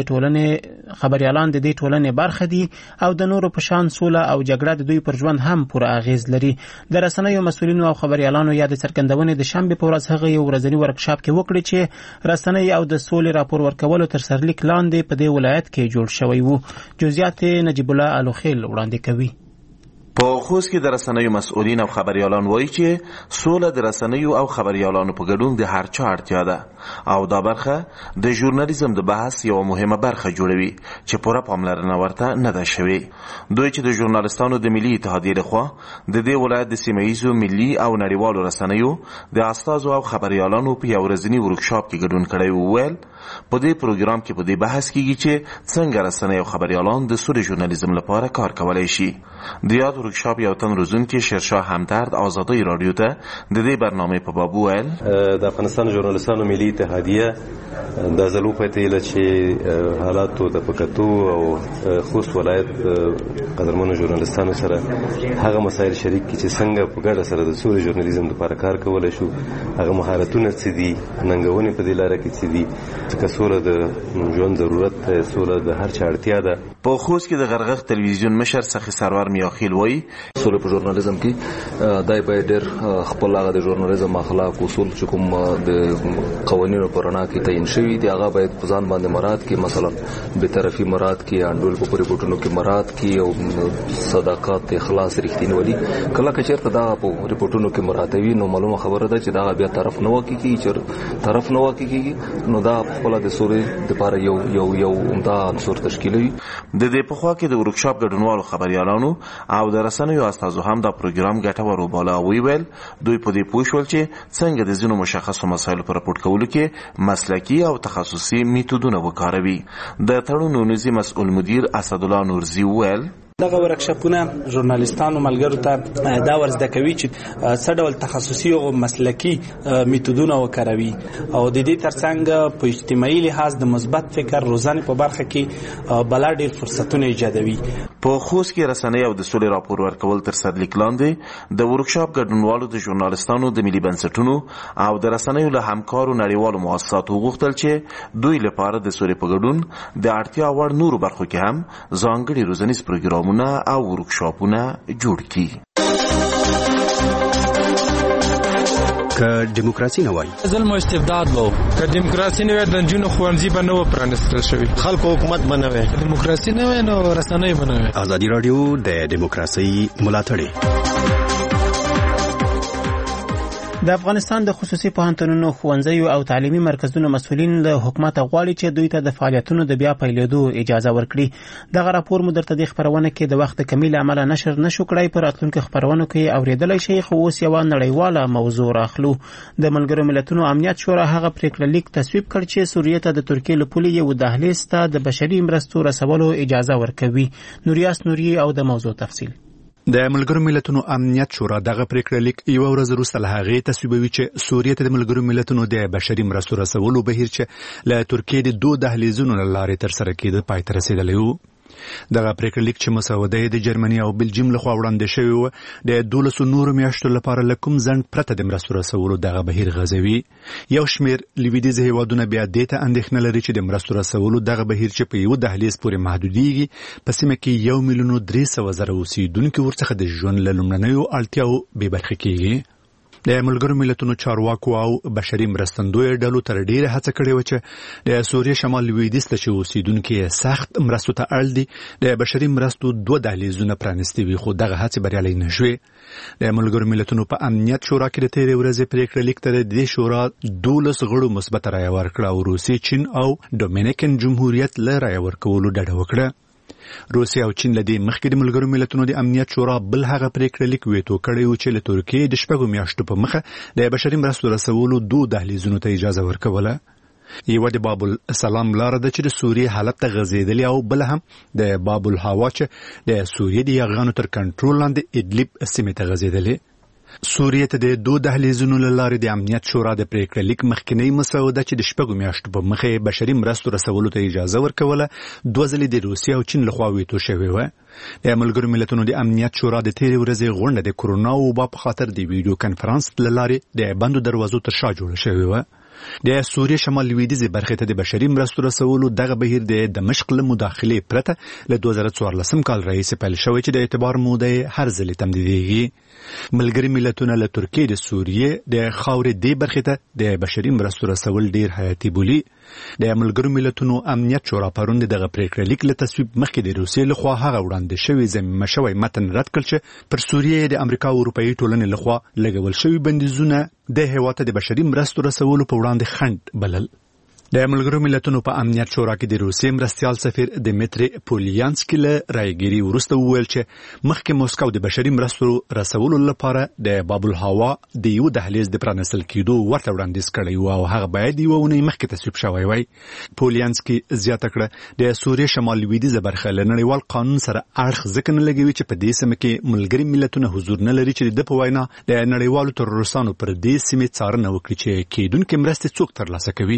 دې ټولنې برخه دي او د نورو په شان سوله او جګړه د دوی پر ژوند هم پوره اغیز لري. د رسنیو مسؤلینو او خبريالانو یا د څرګندونې د شنبه په ورځ هغه یو ورځنی ورکشاپ کې وکړي چې رسنۍ او د سولې راپور ورکولو تر سرلیک لاندې په دې ولایت کې شوی وو. جزئیات نجیب الله الوخیل وړاندې کوي. په خوست کې د رسنیو مسؤلین او خبريالان وایي چې سوله د رسنیو او خبريالانو په ګډون د هر چا اړتیا ده او دا برخه د ژورنالیزم د بحث یو مهمه برخه جوړوي چې پوره پاملرنه ورته نه ده شوې. دوی چې د ژورنالیستانو د ملي اتحادیې لخوا د دې ولایت د سیمه‌ایزو ملي او نړیوالو رسنیو د استازو او خبريالانو په یو ورځنی ورکشاپ کې ګډون کړی وویل په دې پروګرام کې په دې بحث کیږي چې څنګه رسنۍ او خبريالان د سولې ژورنالیزم لپاره کار کولای شي. د یاد ورکشاپ یو تن روزونکي شیرشاه همدرد ازادي رادیو ته د دې برنامه په باب ویل د افغانستان ژورنالیستانو ملي اتحادیه دا ځلو پته ل چې حالاتو د پکتو او خوست ولایت قدرمنو ژورنالیستانو سره هغه مسایل شریک کی چې څنګه په ګډه سره د سولې ژورنالیزم لپاره کار کولای شو، هغه مهارتونه څه دي، ننګونې په دې لاره کې څه دي، چې سوله د ژوند ضرورت ده، سوله د هر چا اړتیا ده. په خوست کې د غرغښ تلویزیون مشر سخی سرور میاخیل وایي سوله په ژورنالیزم کې دای باید ډېر خپل هغه د ژورنالیزم اخلاق اصول چې کوم د قوانینو په رڼا کې تعین شوي دي هغه باید په ځان باندې مراعات کړي، مثلا بېطرفي مراعات کړي، انډول په ریپورټونو کې مراعات کړي او صداقت، اخلاص، رښتینولي. کله که چېرته دا په ریپورټونو کې مراعاتوي نو معلومه خبره ده چې دا بیا طرف نه واقع کېږي، چې طرف نه واقع کېږي نو دا خپله د سولې دپاره یو عمده عنصر تشکیلوي. د دې پخوا کې د ورکشاپ ګډونوالو خبريالانو او د رسنیو استازو هم دا پروګرام ګټور وباله. ویل دوی په دې پوه شول چې څنګه د ځینو مشخصو مسایلو پر راپورټ کولو کې مسلکي او تخصصي میتودونه وکاروي. د تړون نونیزي مسؤل مدیر اسدالله نورزي ویل دغه ورکشاپونه ژورنالیستانو ملګرو ته دا ورزده کوي چې څه ډول تخصصي او مسلکي میتودونه وکاروي او د دې ترڅنګ په اجتماعي لحاظ د مثبت فکر روزانه په برخه کې بلا ډیر فرصتونه ایجادوي. په خوست کې رسنۍ او د سولې راپور ورکول تر سرلیک لاندې د ورکشاپ ګډونوالو د ژورنالیستانو د ملي بنسټونو او د رسنیو له همکارو نړیوالو مؤسساتو غوښتل چې دوی لپاره د سولې په ګډون د اړتیا وړ نورو برخو کې هم ځانګړي روزنیز پروګرام او ورکشاپونه جوړ کړي. که دیموکراسي نه وای ظلم او استبداد وو، که دیموکراسي نه وای د جنونو خوانځي به نه و پرانستل شوی، خلکو حکومت به نه وای، دیموکراسي نه وای نو رسنۍ به نه وای. ازادي رادیو د دیموکراسي ملاتړی. د افغانستان د خصوصي پوهنتونونو، ښوونځیو او تعلیمي مرکزونو مسؤلین له حکومت غواړي چې دوی ته د فعالیتونو د بیا پیلېدو اجازه ورکړي. دغه راپور مو درته د خبرونه کې د وخت کمی له امله نشر نشو کړی، پر راتلونکو خبرونو کې اوریدلای شئ. خو اوس یوه نړیواله موضوع راخلو. د ملګرو ملتونو امنیت شورا هغه پریکړه لیک تصویب کړ چې سوریې ته د ترکیې له پولې یو دهلیز ته د بشري مرستو رسولو اجازه ورکوي. نوریاس نوري او د موضوع تفصیل. د ملګرو ملتونو امنیت شورا دغه پریکړه لیک یو ورځ وروسته له هغې تصویبوي چې سوریې ته د ملګرو ملتونو د بشري مرستو رسولو بهیر چې له ترکیې د 2 دهلیزونو له لارې ترسره کېده پای ته رسېدلی و. دغه پریکړه لیک چې مسوده د جرمني او بلجیم لخوا وړاندې شوی و د 12 نورو میاشتو لپاره له کوم ځنډ پرته د مرستو رسولو دغه بهیر غځوي. یو شمېر لویدیځ هیوادونه بیا دې ته اندېښنه لري چې د مرستو رسولو دغه بهیر چې په یو دهلیز پورې محدودیږي په سیمه کې 1,300,000 اوسیدونکي ورڅخه د ژوند له لومړنیو اړتیاو بې برخې کېږي. د ملګرو ملتونو چارواکو او بشري مرستندویو ډلو تر ډیره هڅه کړې و چې د سوریې شمال لویدیځ ته چې اوسیدونکي سخت مرستو ته اړ دي د بشري مرستو 2 دهلیزونه پرانیستي وي، خو دغه هڅې بریالۍ نه شوې. د ملګرو ملتونو په امنیت شورا کې د تېرې ورځې پریکړه لیک ته د دې شورا 12 غړو مثبته رایه ورکړه او روسیې، چین او ډومینیکن جمهوریت له رایه ورکولو ډډه وکړه. روسیه او چین لدی مخکې د ملګرو ملتونو د امنیت شورا بل هغه پریکړه لیک ویټو کړی و چې له ترکیې د 6 میاشتو په مخه د بشري مرستو رسولو 2 دهلیزونو ته اجازه ورکوله. یو د باب السلام لاره ده چې د سوریې حالت ته غځېدلې او بل هم د باب الهوا چې د سوریې د یاغانو تر کنټرول لاندې ادلب سیمې ته غځېدلې. سوریې ته د 2 دهلیزونو له لارې د امنیت شورا د پریکړه لیک مخکنی مسوده چې د 6 میاشتو په مخه بشري مرستو رسولو ته اجازه ورکوله 2 ځلې د روسیې او چین لخوا ویټو شوې وه. د ملګرو ملتونو د امنیت شورا د تېرې ورځې غونډه د کرونا وبا په خاطر د ویډیو کنفرانس له لارې د بندو دروازو تر شا جوړه شوې وه. د سوریې شمال لویدیځې برخې ته د بشري مرستو رسولو دغه بهیر د دمشق له مداخلې پرته له 2014 کال راهیسې پیل شوی چې د اعتبار موده هر ځلې تمدیدېږي. ملګري ملتونه له ترکیې د سوریې د خاورې دې برخې ته د بشري مرستو رسول ډیر حیاتي بولي. د ملګرو ملتونو امنیت شورا پرون دغه پریکړه لیک له تصویب مخکې د روسیې لخوا هغه وړاندې شوی ضمیمه شوی متن رد کړ چې پر سوریې د امریکا او اروپایي ټولنې لخوا لګول شوی بندیزونه د هیواد ته د بشري مرستو رسولو په وړاندې خنډ بلل. د ملګرو ملتونو په امنیت شورا کې د روسیې مرستیال سفیر دمیتری پولیانسکي له رایګيري وروسته وویل چې مخکې موسکو د بشري مرستو رسولو لپاره د باب الهوا د یو دهلیز د پرانستل کېدو ورته وړاندیز کړی و او هغه باید یوه اونۍ مخکې تصویب شوی وای. پولیانسکي زیاته کړه د سوریې شمال لویدیځه برخه له نړیوال قانون سره اړخ ځکه نه لګوي چې په دې سیمه کې ملګري ملتونه حضور نه لري چې د په وینا د نړیوالو ترورستانو پر دې سیمې څارنه وکړي چې کېدونکې مرستې څوک ترلاسه کوي.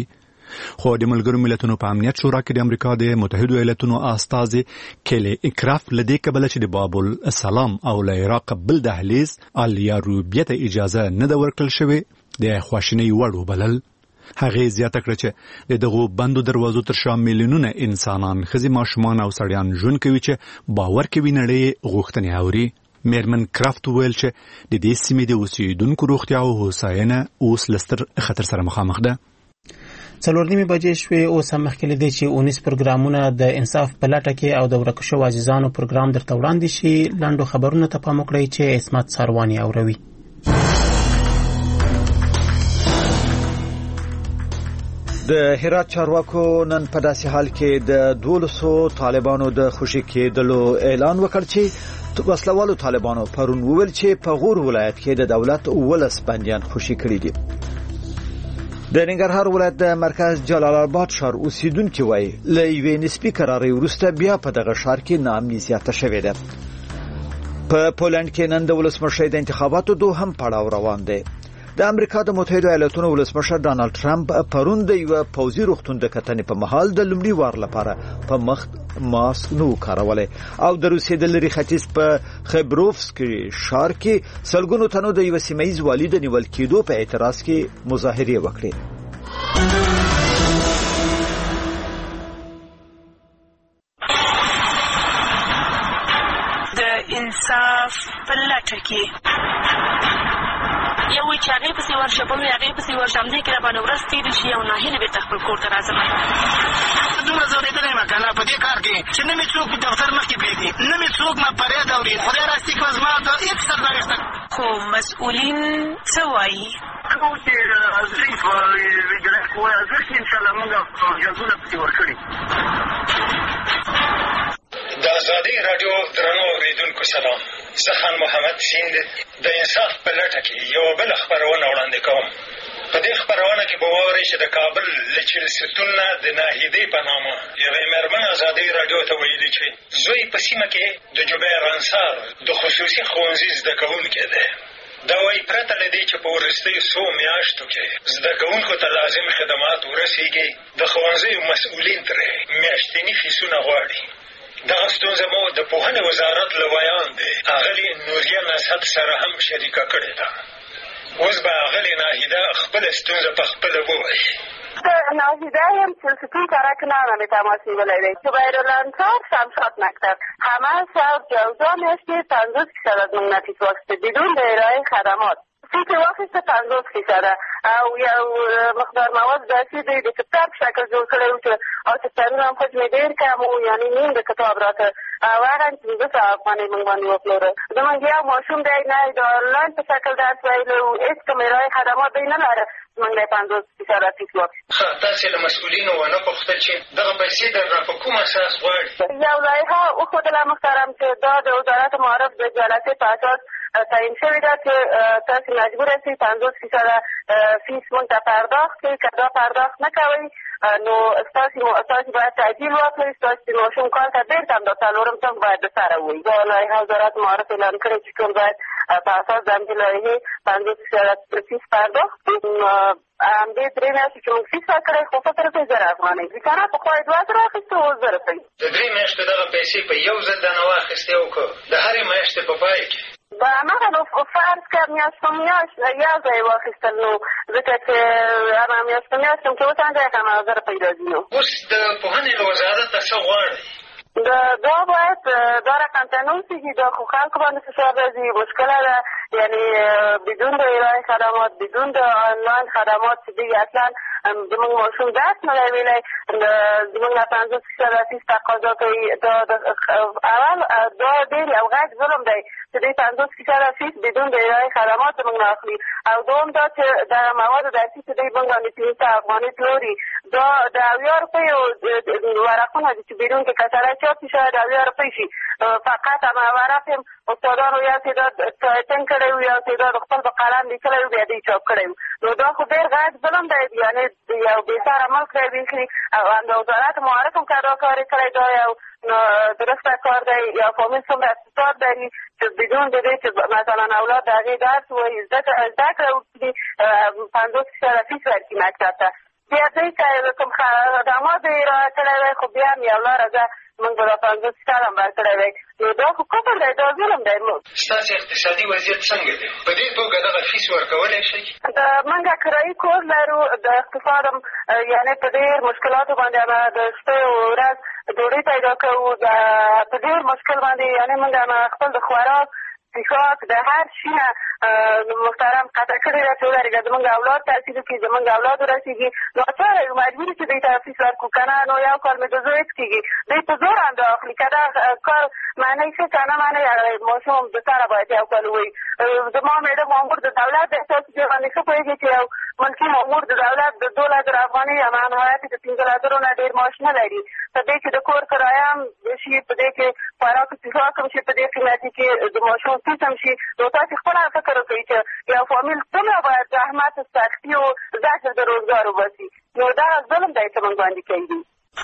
خو د ملګرو ملتونو په امنیت شورا کې د امریکا د متحده ایالاتونو استازي کلی اکراف لدی کبل چې د باب السلام او له عراق بل دهلیز الیاروبیه ته اجازه نه د ورکړل شوی د خواشینی وړو بلل. هغه زیاته کړ چې دغه بندو دروازو تر شا میلیونونه انسانان خزي ماشومان او سړیان ژوند کوي چې باور کوي نړۍ غوښتنې اوري. میرمن کرافت ویل چې د دې سیمې د اوسیدونکو روغتیا او هوساینه اوس لستر خطر سره مخامخ ده. 4:30 بجې شوې اوس هم مخکې لیدي چې 19 پروګرامونه د انصاف په لټه کې او د ورک شوو عزیزانو پروګرام درته وړاندې شي. لاندو خبرونه ته پام وکړئ چې عصمت ساروانی اوروي. د هرات چارواکو نن په داسې حال کې د 1200 طالبانو د خوشي کېدلو اعلان وکړ چې وسلوالو طالبانو پرون وویل چې په غور ولایت کې د دولت ولس بندیان خوشي کړي دي. د ننګرهار ولایت د مرکز جلال آباد ښار اوسیدونکو وایي له یوې نسبي قرارې وروسته بیا په دغه ښار کې ناامني زیاته شوې ده. په پولند کې نن د ولسمشر د انتخاباتو دوهم پړاو روان دی. د امریکا د متحده ایالاتونو ولسمشر ډانلډ ټرمپ پرون د یو پوځي روغتون د کتنې په محل د لومړي وار لپاره په مخ ماسک نو کارولای او د روسیې د لری ختیځ په خبروفسکي ښار کې سلګونو تنو د یو سیمایي والي د نیول کېدو په اعتراض کې مظاهره وکړه. د انصاف په لټه کې یو چې هغه په سیور شپه مې هغه په سیور شم دې کې را باندې ورس تیر شي او نه هله به خپل کور ته راځم. دومره زورې ته نه کنه په دې کار کې چې نه مې څوک په دفتر مخ کې پریږدي نه مې څوک ما پرې داوري خدای راستي کوم ما ته هیڅ څه نه غوښتل. خو مسؤلین څه وایي؟ کوم چې ضعیف ویګره کوه ځکه ان شاء الله موږ جزونه پکې ورکړي. د آزادۍ رادیو درنو اوریدونکو سلام. زه خان محمد سیند د انصاف په لټه کې یو بل خبرونه وړاندې کوم. په دې خبرونه کې به واورئ چې د کابل له چهلستون نه د ناهیدې په نامه یوې مېرمن آزادۍ رادیو ته ویلي چې زوی په سیمه کې د جبیر انصار د خصوصي ښوونځي زده کوونکی دی. دا وایي پرته له دې چې په وروستیو څو میاشتو کې زده کوونکو ته لازم خدمات ورسیږي د ښوونځیو مسؤلین ترې میاشتني فیسونه غواړي. دغه ستونزه مو د پوهنې وزارت له ویاندې اغلې نوریه نصحت سره هم شریکه کړې ده. اوس به اغلې ناهیده خپله ستونزه په خپله ووایي. ناهیده هم چهلستون کارکنان می تماسی ولیدی جبیر الانصار شمشاد مکتب همه شب جوزا میشتی 50% از من نفیس وقت بدون به ارائه خدمات فکر وقت 50% او یو مقدار مواد درسی دی د کتاب شکل جوړ کړی و چې او کتابونه هم خو مې ډېر کم و یعنې نیم د کتاب راته او هغه 15 افغانۍ موږ باندې وپلوره. زموږ یو ماشوم دی نه د آنلاین په شکل درس ویلی و هېڅ کوم ارائې خدمات دی نه لره. زموږ دی 50% فیس واخیست. ښه تاسې له مسؤلینو ونه پوښتل چې دغه پیسې درنه په کوم اساس غواړي؟ یو لایحه وښودله محترم چې دا د وزارت معارف د جلسې په اساس تعیین شوې ده چې تاسې مجبور یاستئ 50% فیس موږ ته پرداخت کړئ. که دا پرداخت نه کوئ نو ستاسې باید تعجیل واخلئ. ستاسې ماشوم کار ته بېرته همدا څلورم صنف باید د سره ووایي. دا لایحه وزارت معارف اعلان کړې چې ټول باید په اساس د همدې لایحې 50% فیس پرداخت کړي. همدې 3 میاشتې چې موږ فیس ورکړی خو فکر کوي 1000 افغانۍ دي که نه پخوا یې 2000 اخېستې اوس 1000 کوي. د 3 میاشتې دغه پیسې په یو ځل دانه واخېستې او که د هرې میاشتې په پای کې همغه نو فرض که میاشت په میاشت یو ځای واخېستل نو ځکه چې هغه میاشت په میاشت هم چې وڅنډی همه 1000 پیدا دي. نو اوس د پوهنې له وزارت څه غواړئ؟ دا باید دا رقم ته نه اوسېږي. دا خو خلکو باندې فشار راځي. مشکله ده یعنی بدون د ارائه خدمات بدون د آنلاین خدمات چې دوی اصلا زموږ ماشوم درس نه دی ویلی زموږ نه 50% فیس تقاضا کوي. اول دا ډېر یو غټ ظلم دی چې دوی 50% فیس بدون د ارائه خدمات زموږ نه اخلي. او دوم دا چې د موادو درسي چې دوی موږ باندې 300 افغانۍ پلوري دا د 70 روپیو ورقونه دي چې بیرون کې که سړی چاپ شي شاید 70 روپۍ شي. فقط همه ورق هم استادانو یو تعداد ټایپینګ کړی و یو تعداد خپل په قلم لیکلی و بیا دوی چاپ کړی و. نو دا خو ډېر غټ ظلم دی. یعنې یو بېساره ملک دی بیخي او د وزارت معارف هم که دا کار یې کړی دا یو درسته کار دی. یو فامیل څومره اقتصاد لري چې بدون د دې چې مثلا اولاد د هغې درس وایي زده کړه وکړي 50% فیس ورکړي مکتب ته. بیا دوی که کوم خدمات یې رعایت کړی وی خو بیا هم یو لاره ده موږ به دا 50 کال هم ورکړی وی نو دا خو کفر دی دا ظلم دی. ستاسې اقتصادي وضعیت څنګه دی؟ په دې توګه دغه فیس ورکولی شئ؟ موږ کرایي کور لرو د اقتصاد هم یعنې په ډېر مشکلاتو باندې د شپې ورځ ډوډۍ پیدا کوو په ډېر مشکل باندې یعنې موږ خپل د خوراک څښاک د هر شي نه محترم قطع کړې ده چې ولرېږه زموږ اولاد تحصیل وکړي زموږ اولاد ورسېږي نو چاره یو مجبور چې دوی ته فیس ورکړو که نه نو یو کال مې د زوی هېڅ کېږي دوی په زور هم دا اخلي که دا کار معنی ښه که نه معنی ماشوم د سره باید یو کال ووایي زما مېړه مامور د دولت د احساسي ځای باندې ښه پوهېږي چې یو ملکي مامور د دولت د 2000 افغانۍ یا معنویت د 15,000 نه ډېر معاش نه لري په دې کې د کور کرایه هم شي په دې کې خوراک څښاک هم شي په دې قیمتي کې د ماشوم فیس هم شي نو تاسې خپله فکر وکړئ چې یو فامیل څومره باید زحمت سختي او زجر د روزګار وباسي نو دغه ظلم دی چې موږ باندې کوي.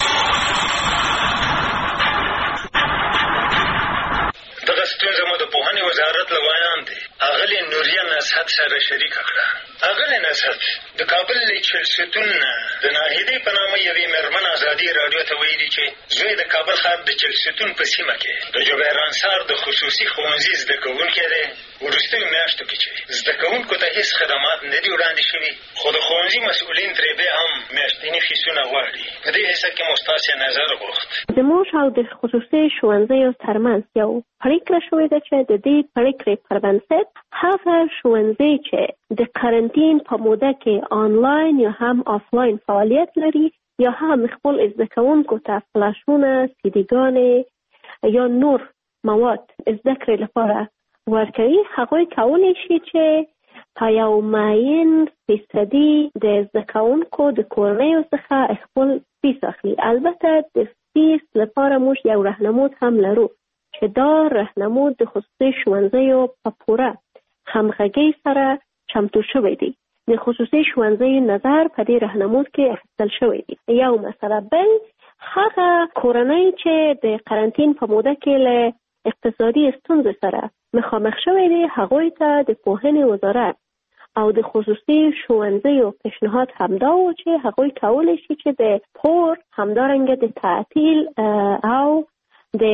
دغه ستونزه مو د پوهنې وزارت له ویان دی اغلې نوریه نصحت سره شریکه کړه. اغلې نصحت د کابل له چلستون نه د ناهیدې په نامه یوې مېرمن ازادي راډیو ته ویلي چې زوی د کابل ښار د چلستون په سیمه کې د جبیر انصار د خصوصي ښوونځي زده کوونکی دی. وروستیو میاشتو کې چې زده کوونکو ته هېڅ خدمات نه دي وړاندې شوي خو د ښوونځي مسؤلین ترې بیا هم میاشتني فیسونه غواړي. په دې حصه کې مو ستاسې نظر غوښت. زموږ او د خصوصي ښوونځیو ترمنځ یو پرېکړه شوې ده چې د دې پرېکړې پر بنسټ هغه ښوونځي چې د قرنطین په موده کې آنلاین یا هم آفلاین فعالیت لري یا هم خپل زده کوونکو ته فلاشونه سیدیګانې یا نور مواد زده کړې لپاره ورکوي هغوی کولی شي چې په یو معین فیصدي د زده کوونکو د کورنیو څخه خپل فیس اخلي. البته د فیس لپاره موږ یو راهنمود هم لرو چې دا راهنمود د خصوصي ښوونځیو په پوره همغږۍ سره چمتو شوی دی. د خصوصي ښوونځیو نظر په دې راهنمود کې اخیستل شوی دی. یو مسله بل هغه کورنۍ چې د قرنطین په موده کې له اقتصادي ستونزو سره مخامخ شوی دی هغوی ته د پوهنې وزارت او د خصوصي ښوونځیو پیشنهاد همدا و چې هغوی کولی شي چې د پور همدارنګه د تعطیل او د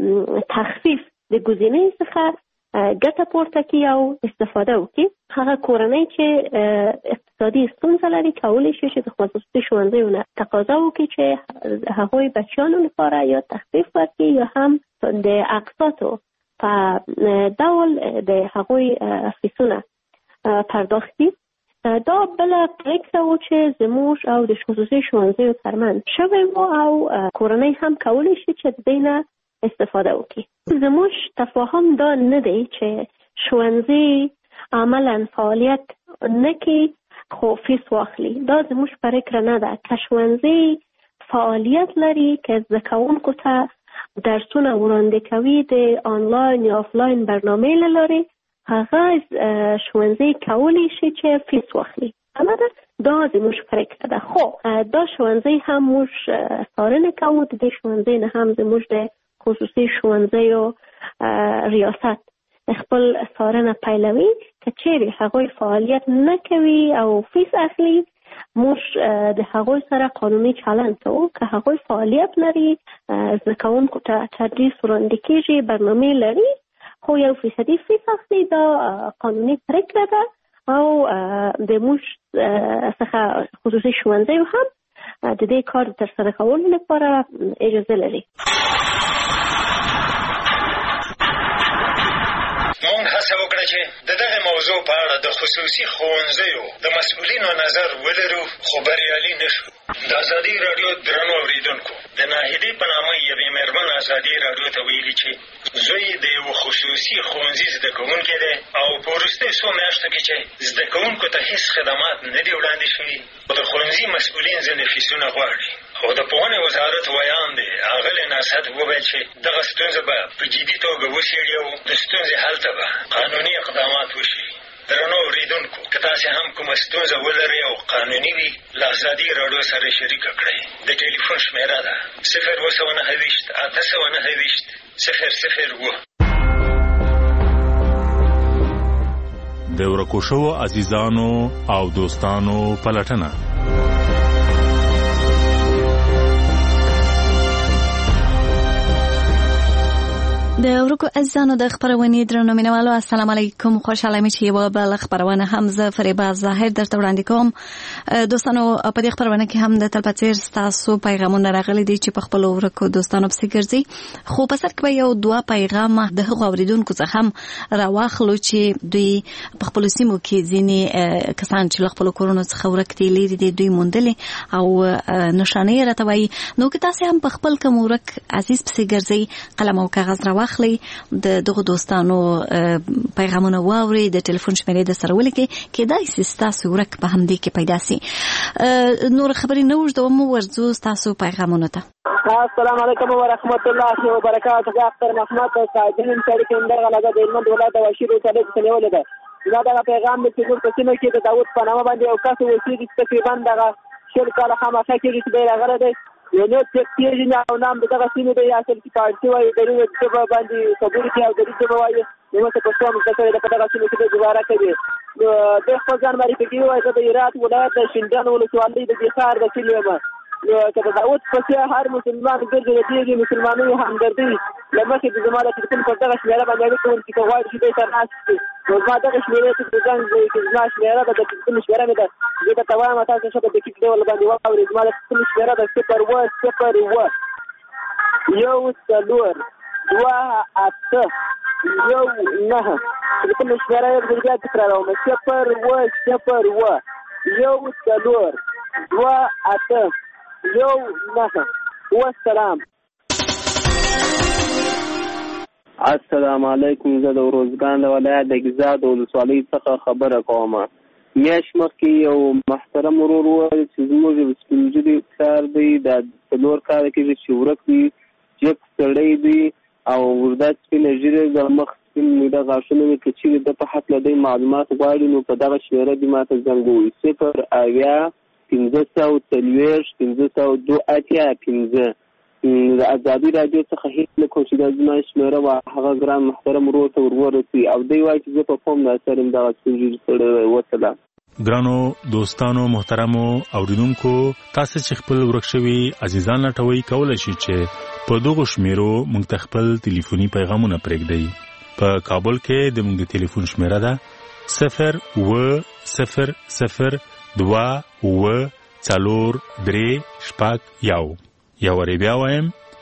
تخفیف د ګزینې څخه ګټه پورته کړي او استفاده وکړي. هغه کورنۍ چې اقتصادي ستونزه لري کولی شي چې د خصوصي ښوونځیو نه تقاضا وکړي چې هغوی بچیانو لپاره یا تخفیف ورکړي یا هم د اقساطو په ډول د هغوی فیسونه پرداخت کړي. دا بله پرېکړه و چې زموږ او د خصوصي ښوونځیو ترمنځ شوی و او کورنۍ هم کولی شي چې د دې نه استفاده وکړي. زموږ تفاهم دا نه دی چې ښوونځي عملا فعالیت نه کوي خو فیس واخلي. دا زموږ پرېکړه نه ده. که ښوونځي فعالیت لري که زده کوونکو ته درسونه وړاندې کوي د آنلاین یا آفلاین برنامې له لارې هغه ښوونځي کولی شي چې فیس واخلي. همدا دا زموږ پرېکړه ده. خو دا ښوونځي هم موږ څارنه کوو. د دې ښوونځي نه هم زموږ د خصوصي ښوونځیو ریاست خپل څارنه پیلوي. که چیرې هغوی فعالیت نه کوي او فیس اخلي موږ د هغوی سره قانوني چلند کوو. که هغوی فعالیت لري زده کوونکو ته تدریس وړاندې کېږي برنامې لري خو 1% فیس اخلي دا قانوني پرېکړه ده او د موږ څخه خصوصي ښوونځیو هم د دې کار ترسره کولو لپاره اجازه لري. مونږ هڅه وکړه چې د دغه موضوع په اړه د خصوصي ښوونځیو د مسؤلینو نظر ولرو خو بریالي نه شو. د ازادي راډیو درنو اورېدونکو د ناهیدې په نامه یوې مېرمن ازادي راډیو ته ویلي چې زوی د یوه خصوصي ښوونځي زده کوونکی دی او په وروستیو څو میاشتو کې چې زده کوونکو ته هېڅ خدمات نه دي وړاندې شوي خو د ښوونځي مسؤلین ځینې فیسونه غواړي. خو د پوهنې وزارت ویان دی اغلې نصحت وویل چې دغه ستونزه به په جدي توګه وڅېړي او د ستونزې حل ته به قانوني اقدامات وشي. درنو اورېدونکو که تاسې هم کومه ستونزه ولرئ او قانوني وي له ازادي راډیو سره شریکه کړئ. د ټلیفون شمېره ده 029 809 007. د ورکو شوو عزیزانو او دوستانو پلټنه د ورکو عزیزانو د خبرونې درنو مینوالو السلام علیکم. خوشاله یم چې یو بل خبرونه هم زه فریبا ظاهر درته وړاندې کوم. دوستانو په دې خبرونه کې هم د تلپاتیر تاسو پیغامونه راغلي دي چې په خپل ورکو دوستانو پسې ګرځي، خو په سر کې به یو دوه پیغام د هغو اوریدونکو څخه هم راواخلو چې دوی په خپل سیمو کې ځینې کسان چې له خپل کورونو څخه ورک دي لري دي دوی موندلې او نشانې راته وایي. نو که تاسو هم په خپل کوم ورک عزیز پسې ګرځي قلم او کاغذ راواخلئ، د دغه دوستانو پیغامونه واوري، د ټلیفون شمیرې د سره ولیکئ، کېدای شي ستاسو ورک په همدې کې پیدا سي. نور خبرې نه اوږدوم، ورځو ستاسو پیغامونو ته. السلام علیکم ورحمت الله وبرکاته. ډاکټر محمد صادقین سړی کې اندغه لګا د هلمند ولایت د واشیر ولسوالۍ څخه نیولې ده. دا دغه پیغام دی چې موږ په سیمه کې د داود په نامه باندې یو کس اوسېږي چې تقریبا دغه شل کاله خامخا کېږي چې دی راغلی دی. یو نه چک کېږي نه او نام دغه سیمې دی اصل کې پارټي وایي دلیل ژبه باندې خبرې کوي او دلیل ژبه وایي نو څه پښتو هم زده کړې ده په دغه سیمې کې ګزاره کوي. د خپل ځان معرفي کوي وایي زه د هرات ولایت د شینډنډ ولسوالۍ د بېخار د کلي یم. که د داود پسې هر مسلمان ګرځي د دې مسلمانۍ همدردي له مخې د زما د ټلیفون پر دغه شمېره باندې اړیکه ونکړي که غواړي چې دی ته ناست شي. نو زما دغه شمېرې چې د زنګ کې زما شمېره ده د ټلیفون شمېره مې ده، زه درته وایم تاسو ښه په دقیق ډول باندې واورئ. زما د ټلیفون شمېره ده 01012 8 ټلیفون شمېره یې بیا تکراروم 01012 والسلام. السلام علیکم. زه د روزګان د ولایت د ګیزاد ولسوالۍ څخه خبره کوم. میاشت مخکې یو محترم ورور وویل چې زموږ سپین ږیري پلار دی د 4 کاله کېږي چې ورک دی، جګ سړی دی او ورده سپینه ږیره د مخ سپین میده غاښونه وي. که چېرې د په هکله دی معلومات غواړي نو په دغه شمېره دې ما ته زنګ ووایي 0801502 د ازادي راډیو څخه هیڅ نه کوم چې دا زما شمېره وه هغه ګران محترم ورور ته ورورسي او دی وایي چې زه په قوم ناصر یم دغه سپین ږیري سړی. وسلام. ګرانو دوستانو محترمو اوریدونکو، تاسو چې خپل ورک شوي عزیزان لټوئ کولی شئ چې په دغو شمیرو موږ ته خپل ټلیفوني پیغامونه پرېږدئ. په کابل کې د موږ د ټلیفون شمیره ده 0800243 یا وری بیا وایم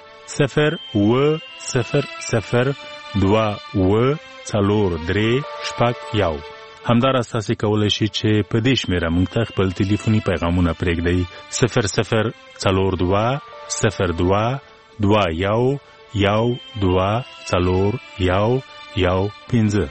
0800243 همداراز تاسو کولی شئ چې په دې شمیره موږ ته خپل ټلیفوني پیغامونه پرېږدئ 00221224115.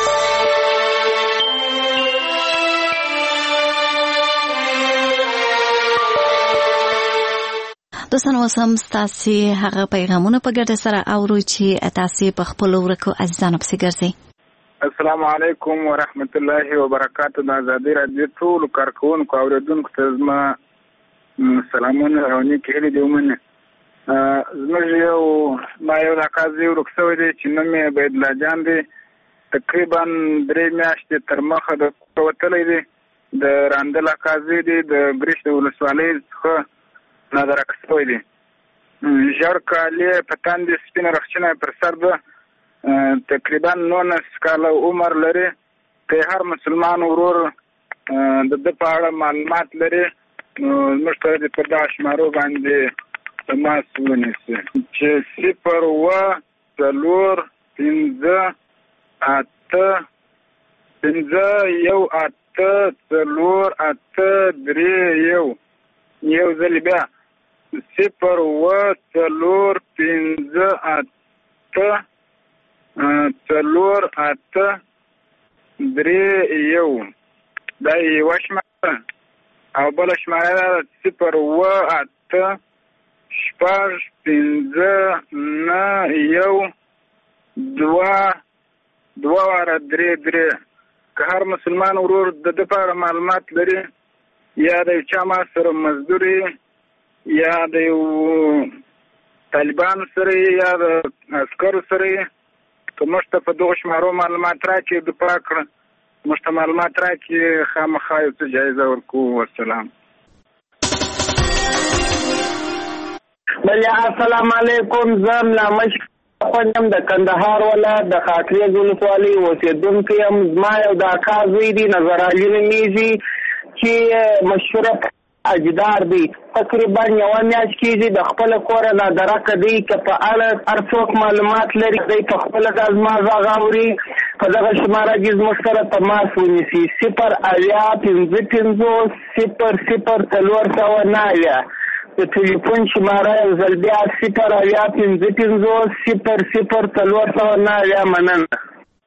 دوستانو اوس هم ستاسې هغه پیغامونه په ګډه سره اورو چې تاسې په خپلو ورکو عزیزانو پسې ګرځئ. السلام علیکم ورحمت الله وبرکاته. د ازادي راډیو ټولو کارکوونکو اورېدونکو ته زما سلامونه او نیکې هیلې دې ومنه. زموږ ما یو قاضي ورک شوی دی چې نوم یې عبیدالله جان دی. تقریبا 3 میاشتې تر مخه د وتلی دی. د راندله قاضي دی د ګریش د ولسوالۍ څخه نادرک شوی دی. ژړ کالي په تندې سپینه رخچینه پر سر ده. تقریبا 19 کاله عمر لري. که هر مسلمان ورور د ده په اړه معلومات لري نو موږ ته د په دغه شمارو باندې تماس ونیسي چې 01518 یو ځل بیا 01518 دا یوه شماره او بله شماره 086591233. که هر مسلمان ورور د ده په اړه معلومات لري یا د یو چا ما سره مزدوري یا د یو طالبانو سره یا د عسکرو سره که موږ ته په دغو شمارو معلومات راکړي دفاع کړه موږ ته معلومات راکړي خامخا یو څه جایزه ورکوو. والسلام. بله السلام علیکم. زه ملا مشک خوندم د کندهار ولایت د خاکریز ولسوالۍ اوسېدونکی یم. زما یو د اکا زوی دی نظر علي نومیږي چې مشهوره اجدار دی. تقریبا یوه میاشت کېږي د خپله کوره نادرکه دی که په اړه هر څوک معلومات لري دی په خپله دا زما غږ اوري په دغه شماره کې زموږ سره تماس ونیسي 08055000409 د ټلیفون شماره یو ځل بیا 08055000409. مننه.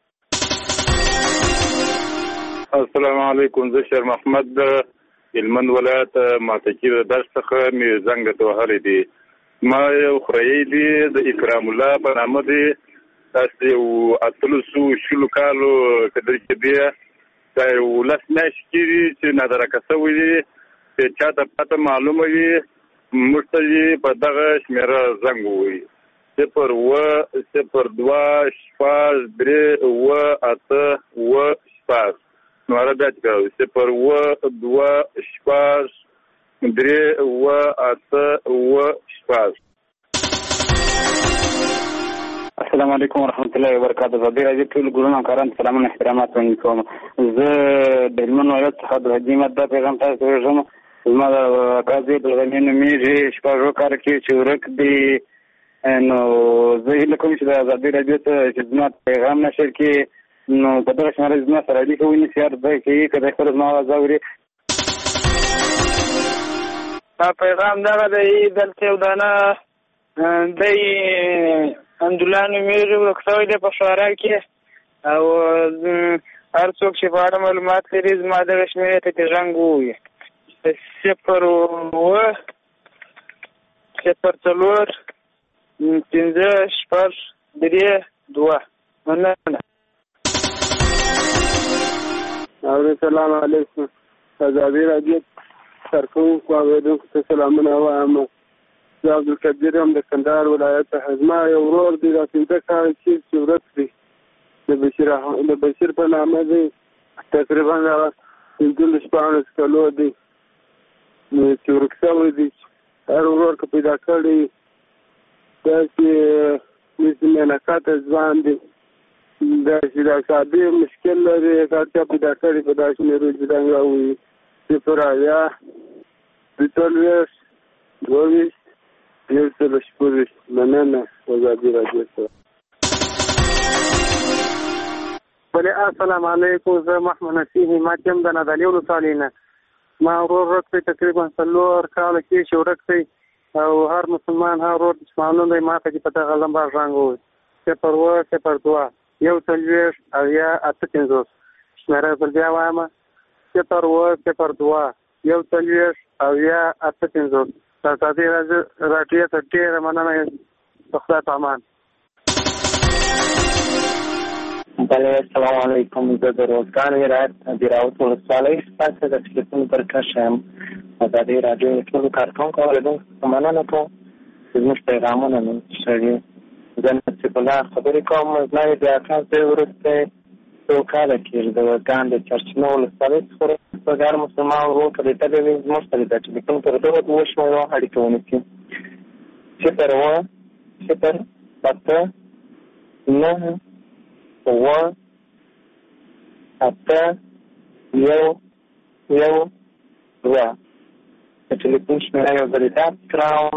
السلام علیکم. زه شیر محمد هلمند ولایت ماتکي د درس څخه مې زنګ ته وهلی دی. ما یو خوريي دی د اکرام الله په نامه دی. تاسو یو 800 کالو کډر کې دی دا یو لس میاشتې کېږي چې نادرکه شوی دی چې چاته پته معلومه وي موږ ته یې په دغه شمېره زنګ ووایي 01203 نو بیا چې کوي 01203 السلام علیکم ورحمۃ اللہ وبرکاتہ. زه راځي ټول ګورونو کاران سلامونه احترامات وړاندې کوم. زه د هلمند ولایت څخه د حاجي احمد دا پیغام تاسو ته ورسوم. زما د قاضي بلغني نومیږي شپږو کال کې چې ورک دی نو زه هیله کوم چې د ازادي راډیو ته چې زما پیغام نشر کړي نو په دغه شماره زما سره اړیکه ونیسي هر ځای کې که د خپل زما اواز اوري. پیغام دغه دی دلته یو دانه دی حمدالله نومیږي ورک شوی دی په شورا کې او هر څوک چې په اړه معلومات لري زما دغه شمېرې ته زنګ ووایي 0-4-5-3-2. مننه. السلام علیکم. ازادي راډیو کارکوونکو اوریدونکو ته سلامونه وایم. زه عبدالقدیر یم د کندهار ولایت څخه. زما یو ورور دی دا 15 کاله چې ورک دی د بشیر په نامه دی. تقریبا 15 کالو دی چې ورک شوی دی. هر ورور که پیدا کړی داسې میناکاته ځوان دی داسې د اعصابي مشکل لري که چا پیدا کړي په داسې شمېرو چې زنګ راووایي 0-22-114. مننه. ازادي راډیو سره. السلام علیکم. زه محمد نصیحي ما چې یم د نادعلي ولسوالۍ نه. ما ورور ورک دی تقریبا 4 کاله کې چې ورک دی او هر مسلمان هر ورور چې معلوم دی ما ته چې په دغه لمبه زنګ ووایي 0-4-2-1-8-5 شمېره بل بیا وایم 0-4-2-1-8-5. د ازادي راډیو ته ډېره مننه. د خدای په امان. بله السلام علیکم. زه د روزګان ولایت د راوت ولسوالۍ ستاسو د ټلیفون پر کښ یم. ازادي راډیو ټولو کارکوونکو اوریدونکو ته مننه کوم چې زموږ پیغامونه مې شریک. زه نصیب الله خبرې کوم. زما د اکا زوی وروسته 2 کاله کېږي د روزګان د چرچنو ولسوالۍ څخه وروسته هر مسلمان ورور که لیدلی وي زموږ سره د ټلیفون پر دغه 2 شمېرو اړیکه ونیسي 0-1-7-9-8-1-2. د ټلیفون شمېره یو ځل یاد کړم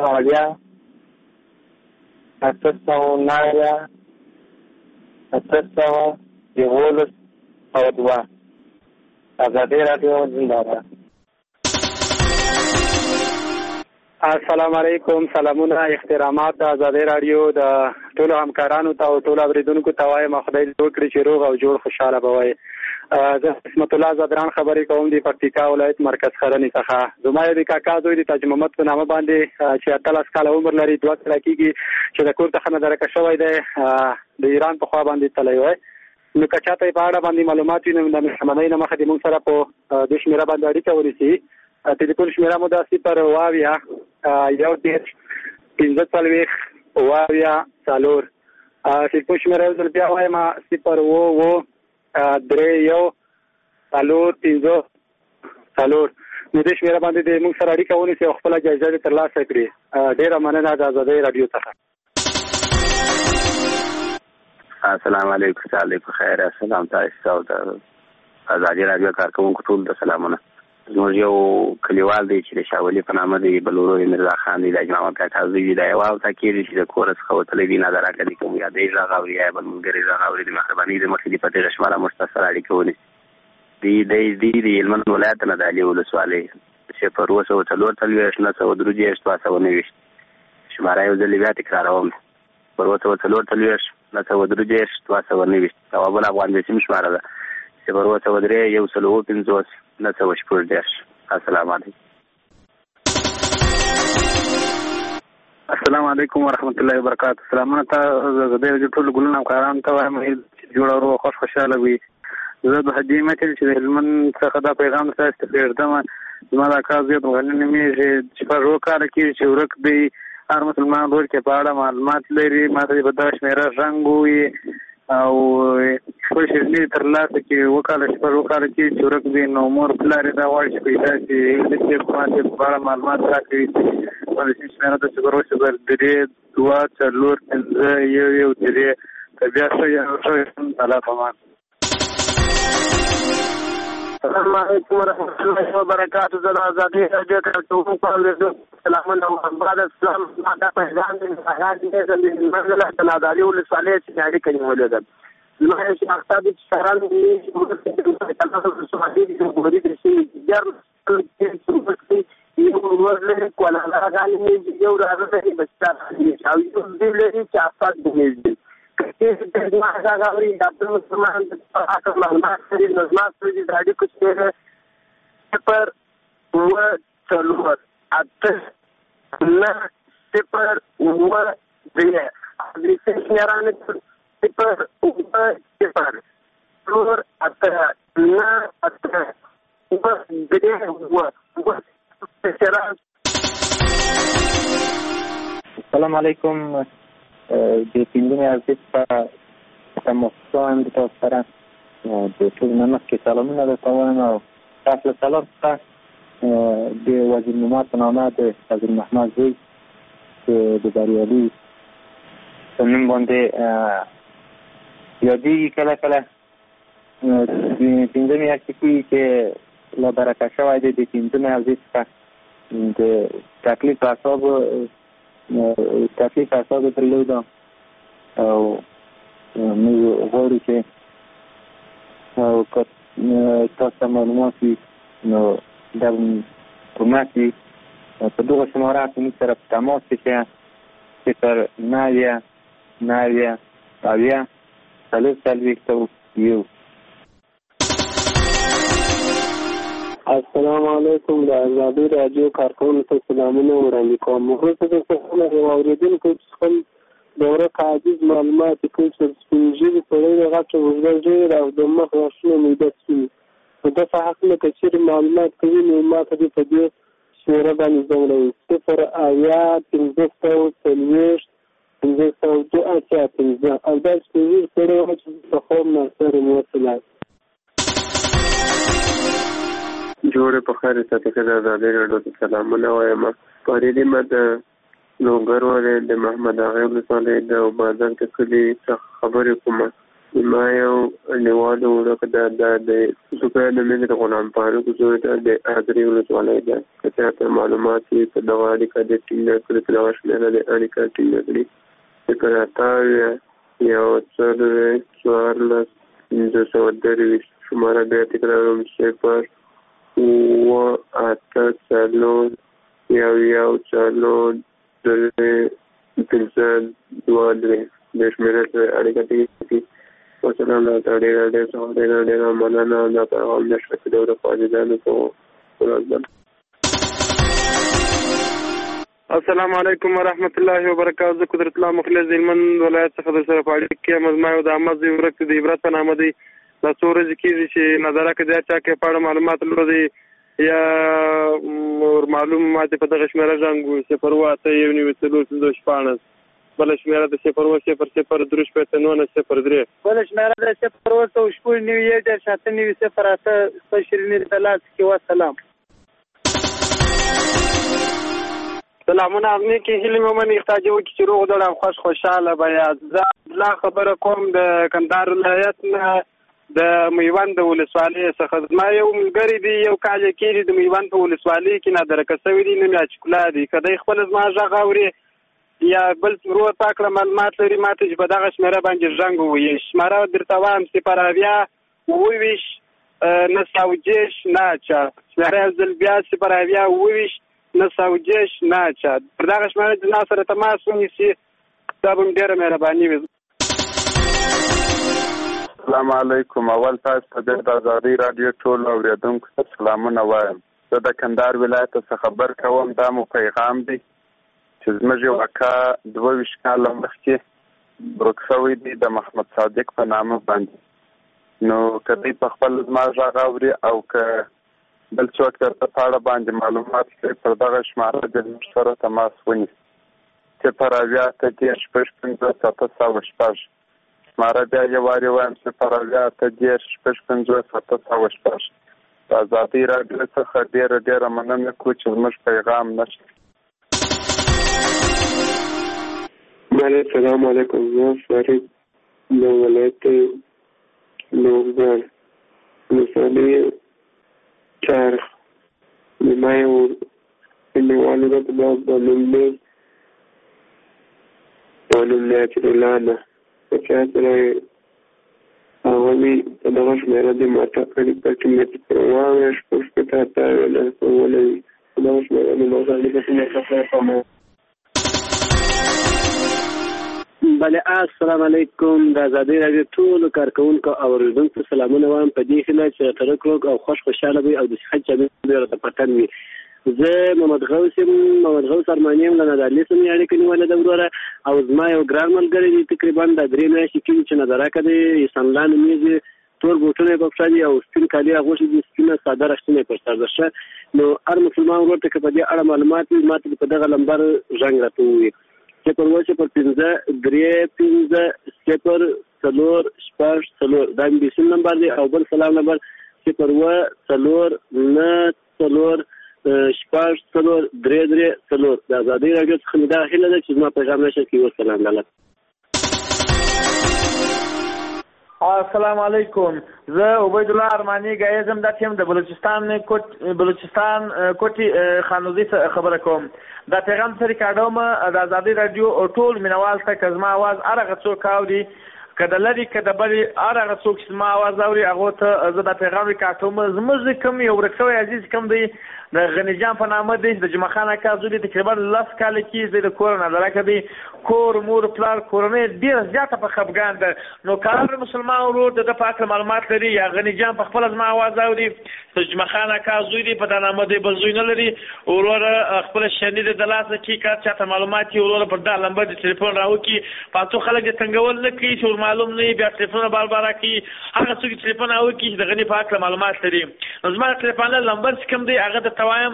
0-8-11-8-2. ازادي راډیو زنده‌باد. السلام علیکم. سلامونه احترامات د ازادي راډیو د ټولو همکارانو ته او ټولو اوریدونکو ته وایم خدای دې وکړي چې روغ او جوړ خوشاله به وئ. زه عصمت الله زدران خبرې کوم د پکتیکا ولایت مرکز خرنې څخه. زما یو د کاکا زوی د تاج محمد په نامه باندې چې 18 کاله عمر لري 2 کاله کېږي چې د کور څخه نادرکه شوی دی د ایران په خوا باندې تللی وی. نو که چاته یې په اړه باندې معلومات وي نو د مهربانۍ نه مخکې موږ سره په دې شمېره باندې اړیکه ونیسي. ټلیفون شمېره مو دا 0-1-15-4 ټلیفون شمېره یو ځل بیا وایم 0-2-3-4 نو دې شمېره باندې د موږ سره اړیکه ونیسي او خپله جایزه دې ترلاسه کړي. ډېره مننه د ازادۍ راډیو څخه. السلام علیکم. تعالی په خیر. السلام تاسو ته ازادي رادیو کارکونکو ټول ته سلامونه. زموږ یو کلیوال دی چې د شاولي په نامه دی، بلورو مرزا خان دی، د اجماع کاکا زوی دی. دا یو تا کېږي چې د کور څخه وتلی دی، نه درا کړي کوم یا دی غږ اوري یا بل ملګري غږ اوري. د مهرباني د مخې دی په دې شماره مختصر اړیکه ونیسي. دی هلمند ولایت نه د علي ولسوالۍ 024 943 229 شماره یو ځل بیا تکراروم 024 943 229 او بل افغان د سیم شماره ده 023 150 914. السلام علیکم. السلام علیکم ورحمت الله وبرکاته. سلامونه ته د ټول ګلونو کاران ته وایم چې جوړ او خوشاله وي. زه د حجي مکل چې د هلمند څخه دا پیغام تاسو ته پرېږدم. زما د کار زیات غننه مې چې په ورو کار کې چې ورک دی هر مسلمان ورور کې په اړه معلومات لري. ماته به دا شمیره رنګ وي او خپل شرنی تر لاسه کې وکاله چې په وکاله کې چې ورک دی نو مور پلار دا وایي چې پیدا چې د حکومت په اړه معلومات راکړي. په دې شمیره د صبر او صبر درې دوا څلور یو درې بیا څه الله پامان. السلام علیکم ورحمۃ اللہ وبرکاتہ. زه آزادی رادیو کارکونکو اوریدونکو سلامونه وایم. بعد اسلام دا پیغام دی د منځله د ناداري ولسوالۍ چې اړیکه نیولې ده. زما یو شخصا دي چې شهران د جمهوري د یو ورلې کولاله غالي یو راځي بچا او یو دې لري چې افات دي چې ما هغه غوړي د مسلمان په اړه معلومات لري. نظمات لري د اړیکو څخه پر و څلور اته نه صفر و درې د سیارانه صفر و صفر څلور اته نه اته و درې و سیاران. السلام علیکم. د پیندنې ارزښت په مخصوصان د تاسو سره د ټول نمک کې سلامونه درته وایم او تاسو له سلام څخه د وزیر نما په نامه د وزیر محمد زوی د بریالي په نوم باندې یادېږي کله کله. د پنځمې ارزښت چې لا برکه شوی دی د پنځمې ارزښت څخه د تکلیف اعصابو درلوده او موږ غواړو چې تاسو معلومات وي نو دا کومات وي په دغه شمارات موږ سره په تماس کې صفر نوي اویا څلوېښت یو. السلام علیکم. د آزادي رادیو کارکونکو ته سلامونه وړاندې کوم. وروسته د څه اوریدونکو خپل دوره عاجز معلومات کوي چې سپینږیري په ډېره غټه اوږده ډېر او د مخ غاښونه میده سوي. په دغه هکله که چېرې معلومات کوي نو ما ته دې په دې شمېره باندې ځانګړی 0 اویا 540 502 اتیا 15 او دا سپینږیري په ډېره غټه په خوب ناسترې موصله جوړه په خیر ساتي کې د آزادي رادیو ته سلامونه وایم. پرېدي مده لوګر ولې د محمد اغه ولسوالۍ د بازار کې کلی څخه خبرې کوم. ما یو نیواله ورکه د سپه د ملي غلام فاروق زوی د آزادي ولسوالۍ ده. که ته معلومات په دغه اړیکه د ټینګ کړي په لوښ نه د اړیکه ټینګ کړي چې کراته یو څلور 14 شماره به تکراروم صفر و اته څلور یو څلور درې پنځه دوه درې د شمېرې سره اړیکه ټینګ کړي. وسلام ډېره مننه. دا پیغام د شفیع دوره فاضلانو په ورځ. السلام علیکم ورحمت الله وبرکاته. زه قدرت الله مخلص د هلمند ولایت څخه در سره په اړیکه کې یم. زما یو د احمد زوی ورک د عبرت په نامه دی. دا څو ورځې کېږي چې نظره کې دا چا کې په اړه معلومات لري یا معلومات په دغه شمېره زنګ 0 بله شمېره د 0 بله شمېره د 0 سلام سلامونه امني کې هیله مې منې احتاجو کې روغ دړم خوشاله بیا زه خبره کوم د کندهار ولایت نه د میوند ولسوالۍ څخه. ما یو ملګری دی یو کال کې د میوند په ولسوالۍ کې نه درکسوي دي نه چکلا دي کله خپل زما ژغ اوري یا بل ورو پاکړه معلومات لري ماته چې په دغه شمیره باندې ژوند وي شمیره درته وایم سپراویا وویش نه ساوجش نه چا شمیره ځل بیا سپراویا وویش نه ساوجش نه چا پر دغه شمیره د ناس سره تماس ونیسي دا به ډېره مهرباني وي. السلام علیکم. اول تاسو ته د آزادۍ راډیو ټول اوریدونکو ته سلامونه وایم. زه د کندهار ولایت څخه خبر کوم. دا مو پیغام دی چې زموږ یو اکا 22 کاله مخکې ورک شوی دی د محمد صادق په نامه باندې. نو کدی په خپل زما ژغ اوري او که بل څوک درته په اړه باندې معلومات لري پر دغه شماره د موږ سره تماس ونیسي. صفراویا اته دېرش شپږ پنځوس اته سوه شپږ. شماره بیا یو وارې وایم صفراویا اته دېرش شپږ پنځوس اته سوه شپږ. د ازادۍ راډیو څخه ډېره مننه کوو چې زموږ پیغام نشي. السلام علیکم. زه فرید د ولایت لوګر ولسوالۍ چارخ د ما یو نړیوالو راته دا نوم دی دا نوم دی اچرالله نه په چا سره هغه مې په دغه شمېره د ماته کړي پکې مې پر واویا شپږ شپېته اته اوولس اوولس په دغه شمېره د ما سره لیکلي ماته خیر کوم. بله السلام علیکم. د آزادۍ راډیو ټولو کارکوونکو او اوریدونکو سلامونه وایم په دې هیله چې ترک روغ او خوشاله وي او د صحت چابې راته پټن وي. زه محمد غوث ارماني یم له نادرلي سره مې اړیکه نیولې ده وروره او زما یو ګران ملګری دی تقریبا د 3 میاشتې کېږي چې نظراکه دی احسان الله نومیږي تور بوټونه یې په پښه دي او سپین کالي اغوښتي دي سپینه ساده رښتینې په سر ده ښه. نو هر مسلمان ورور ته که په دې اړه معلومات وي ما ته په دغه لمبر زنګ راته ووایي 0-5-5-0-4-4 دا مې نمبر دی او بل سلام نمبر 0-4-4-3-3-4 د آزادۍ راډیو څخه مې دا هیله ده چې زما پیغام نشر کړي. والسلام علیکم. السلام علیکم. زه عبید الله ارمانی ګایزم د ټیم د بلوچستان کوټي خانوزي خبره کوم. دا پیغام سره کاډوم د آزادۍ راډیو ټول مینوال ته کزما आवाज ارغه څوک اوري کده لري کده بری ارغه څوک چې ما आवाज اوري هغه ته زه دا پیغام کاټوم. زموږ کوم یو ورکوي عزیز کوم دی د غنی جان په نامه دی د جمعه خان کازولي تقریبا 10 کال کې د کورونا لکه دی کور مور پلار کورونه ډیر زیاته په خپګان ده. نو کار مسلمان ورور د پاک معلومات لري یا غنی جان په خپل زما आवाज اوري د جمعه خان کازولي په نامه دی بل زوی نه لري ورور خپل شنید د لاس کې کار چاته معلومات ورور پر دا لمبر د ټلیفون راو کې پاتو خلک د څنګهول نه کوي چې معلوم نه بیا ټلیفون بار کوي هغه څوک ټلیفون راو کې د غنی پاک معلومات لري. زما ټلیفون لمبر کوم دی هغه د توایم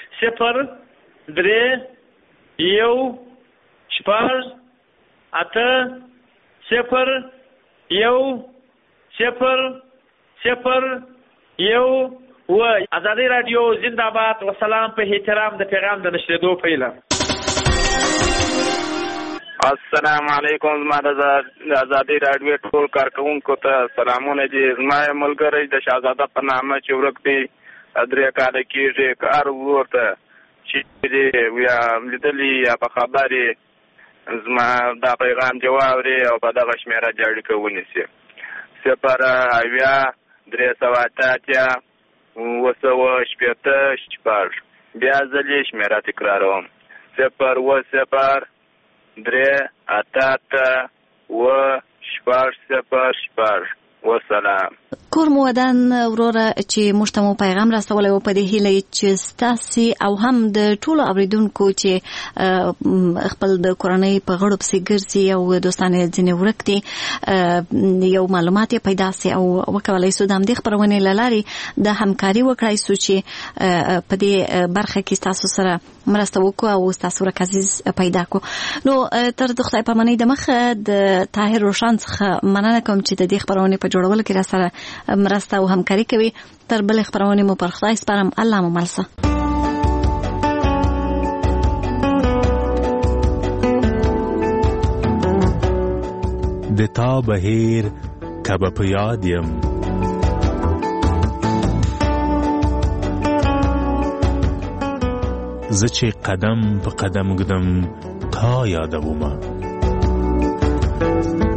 0-8-0-0-0-1 آزادۍ راډیو زنده‌باد وسلام په احترام د پیغام د نشریدو پیله. السلام علیکم. زما د آزادۍ راډیو ټول کارکوونکو ته سلامونه دي. زما ملګری د شاهزاده په نامه چې ورک دی 3 کاله کېږي کار ورته چې یا لیدلي یا په خبرې زما دا پیغام دی واوري او په دغه شمیره د اړیکه ونیسي 0-8-3-8-9-8 بیا ځلې شمیره تکراروم 0-8-3-8-9-8 والسلام. کور مو ودان وروره چې موږ ته مو پیغام رسولی و په دې هیله چې ستاسې او هم د ټولو اوریدونکو چې خپل د کورنۍ په غړو پسې ګرځي او دوستان یې ځینې ورک دي یو معلومات یې پیدا سي او وکولی سو د همدې خپرونې له لارې د همکاري وکړای سو چې په دې برخه کې ستاسو سره مرسته وکړو او ستاسو ورک عزیز پیدا کړو. نو تر د خدای پامانۍ د مخه د طاهر روشن څخه مننه کوم چې د دې خپرونې په جوړولو کې راسره مرسته او همکاري کوي. تر بلې خپرونې مو پر خدای سپارم. الله مو مل شه. د تا بهیر کبه په یاد یم زه چې قدم په قدم ږدم تا یادومه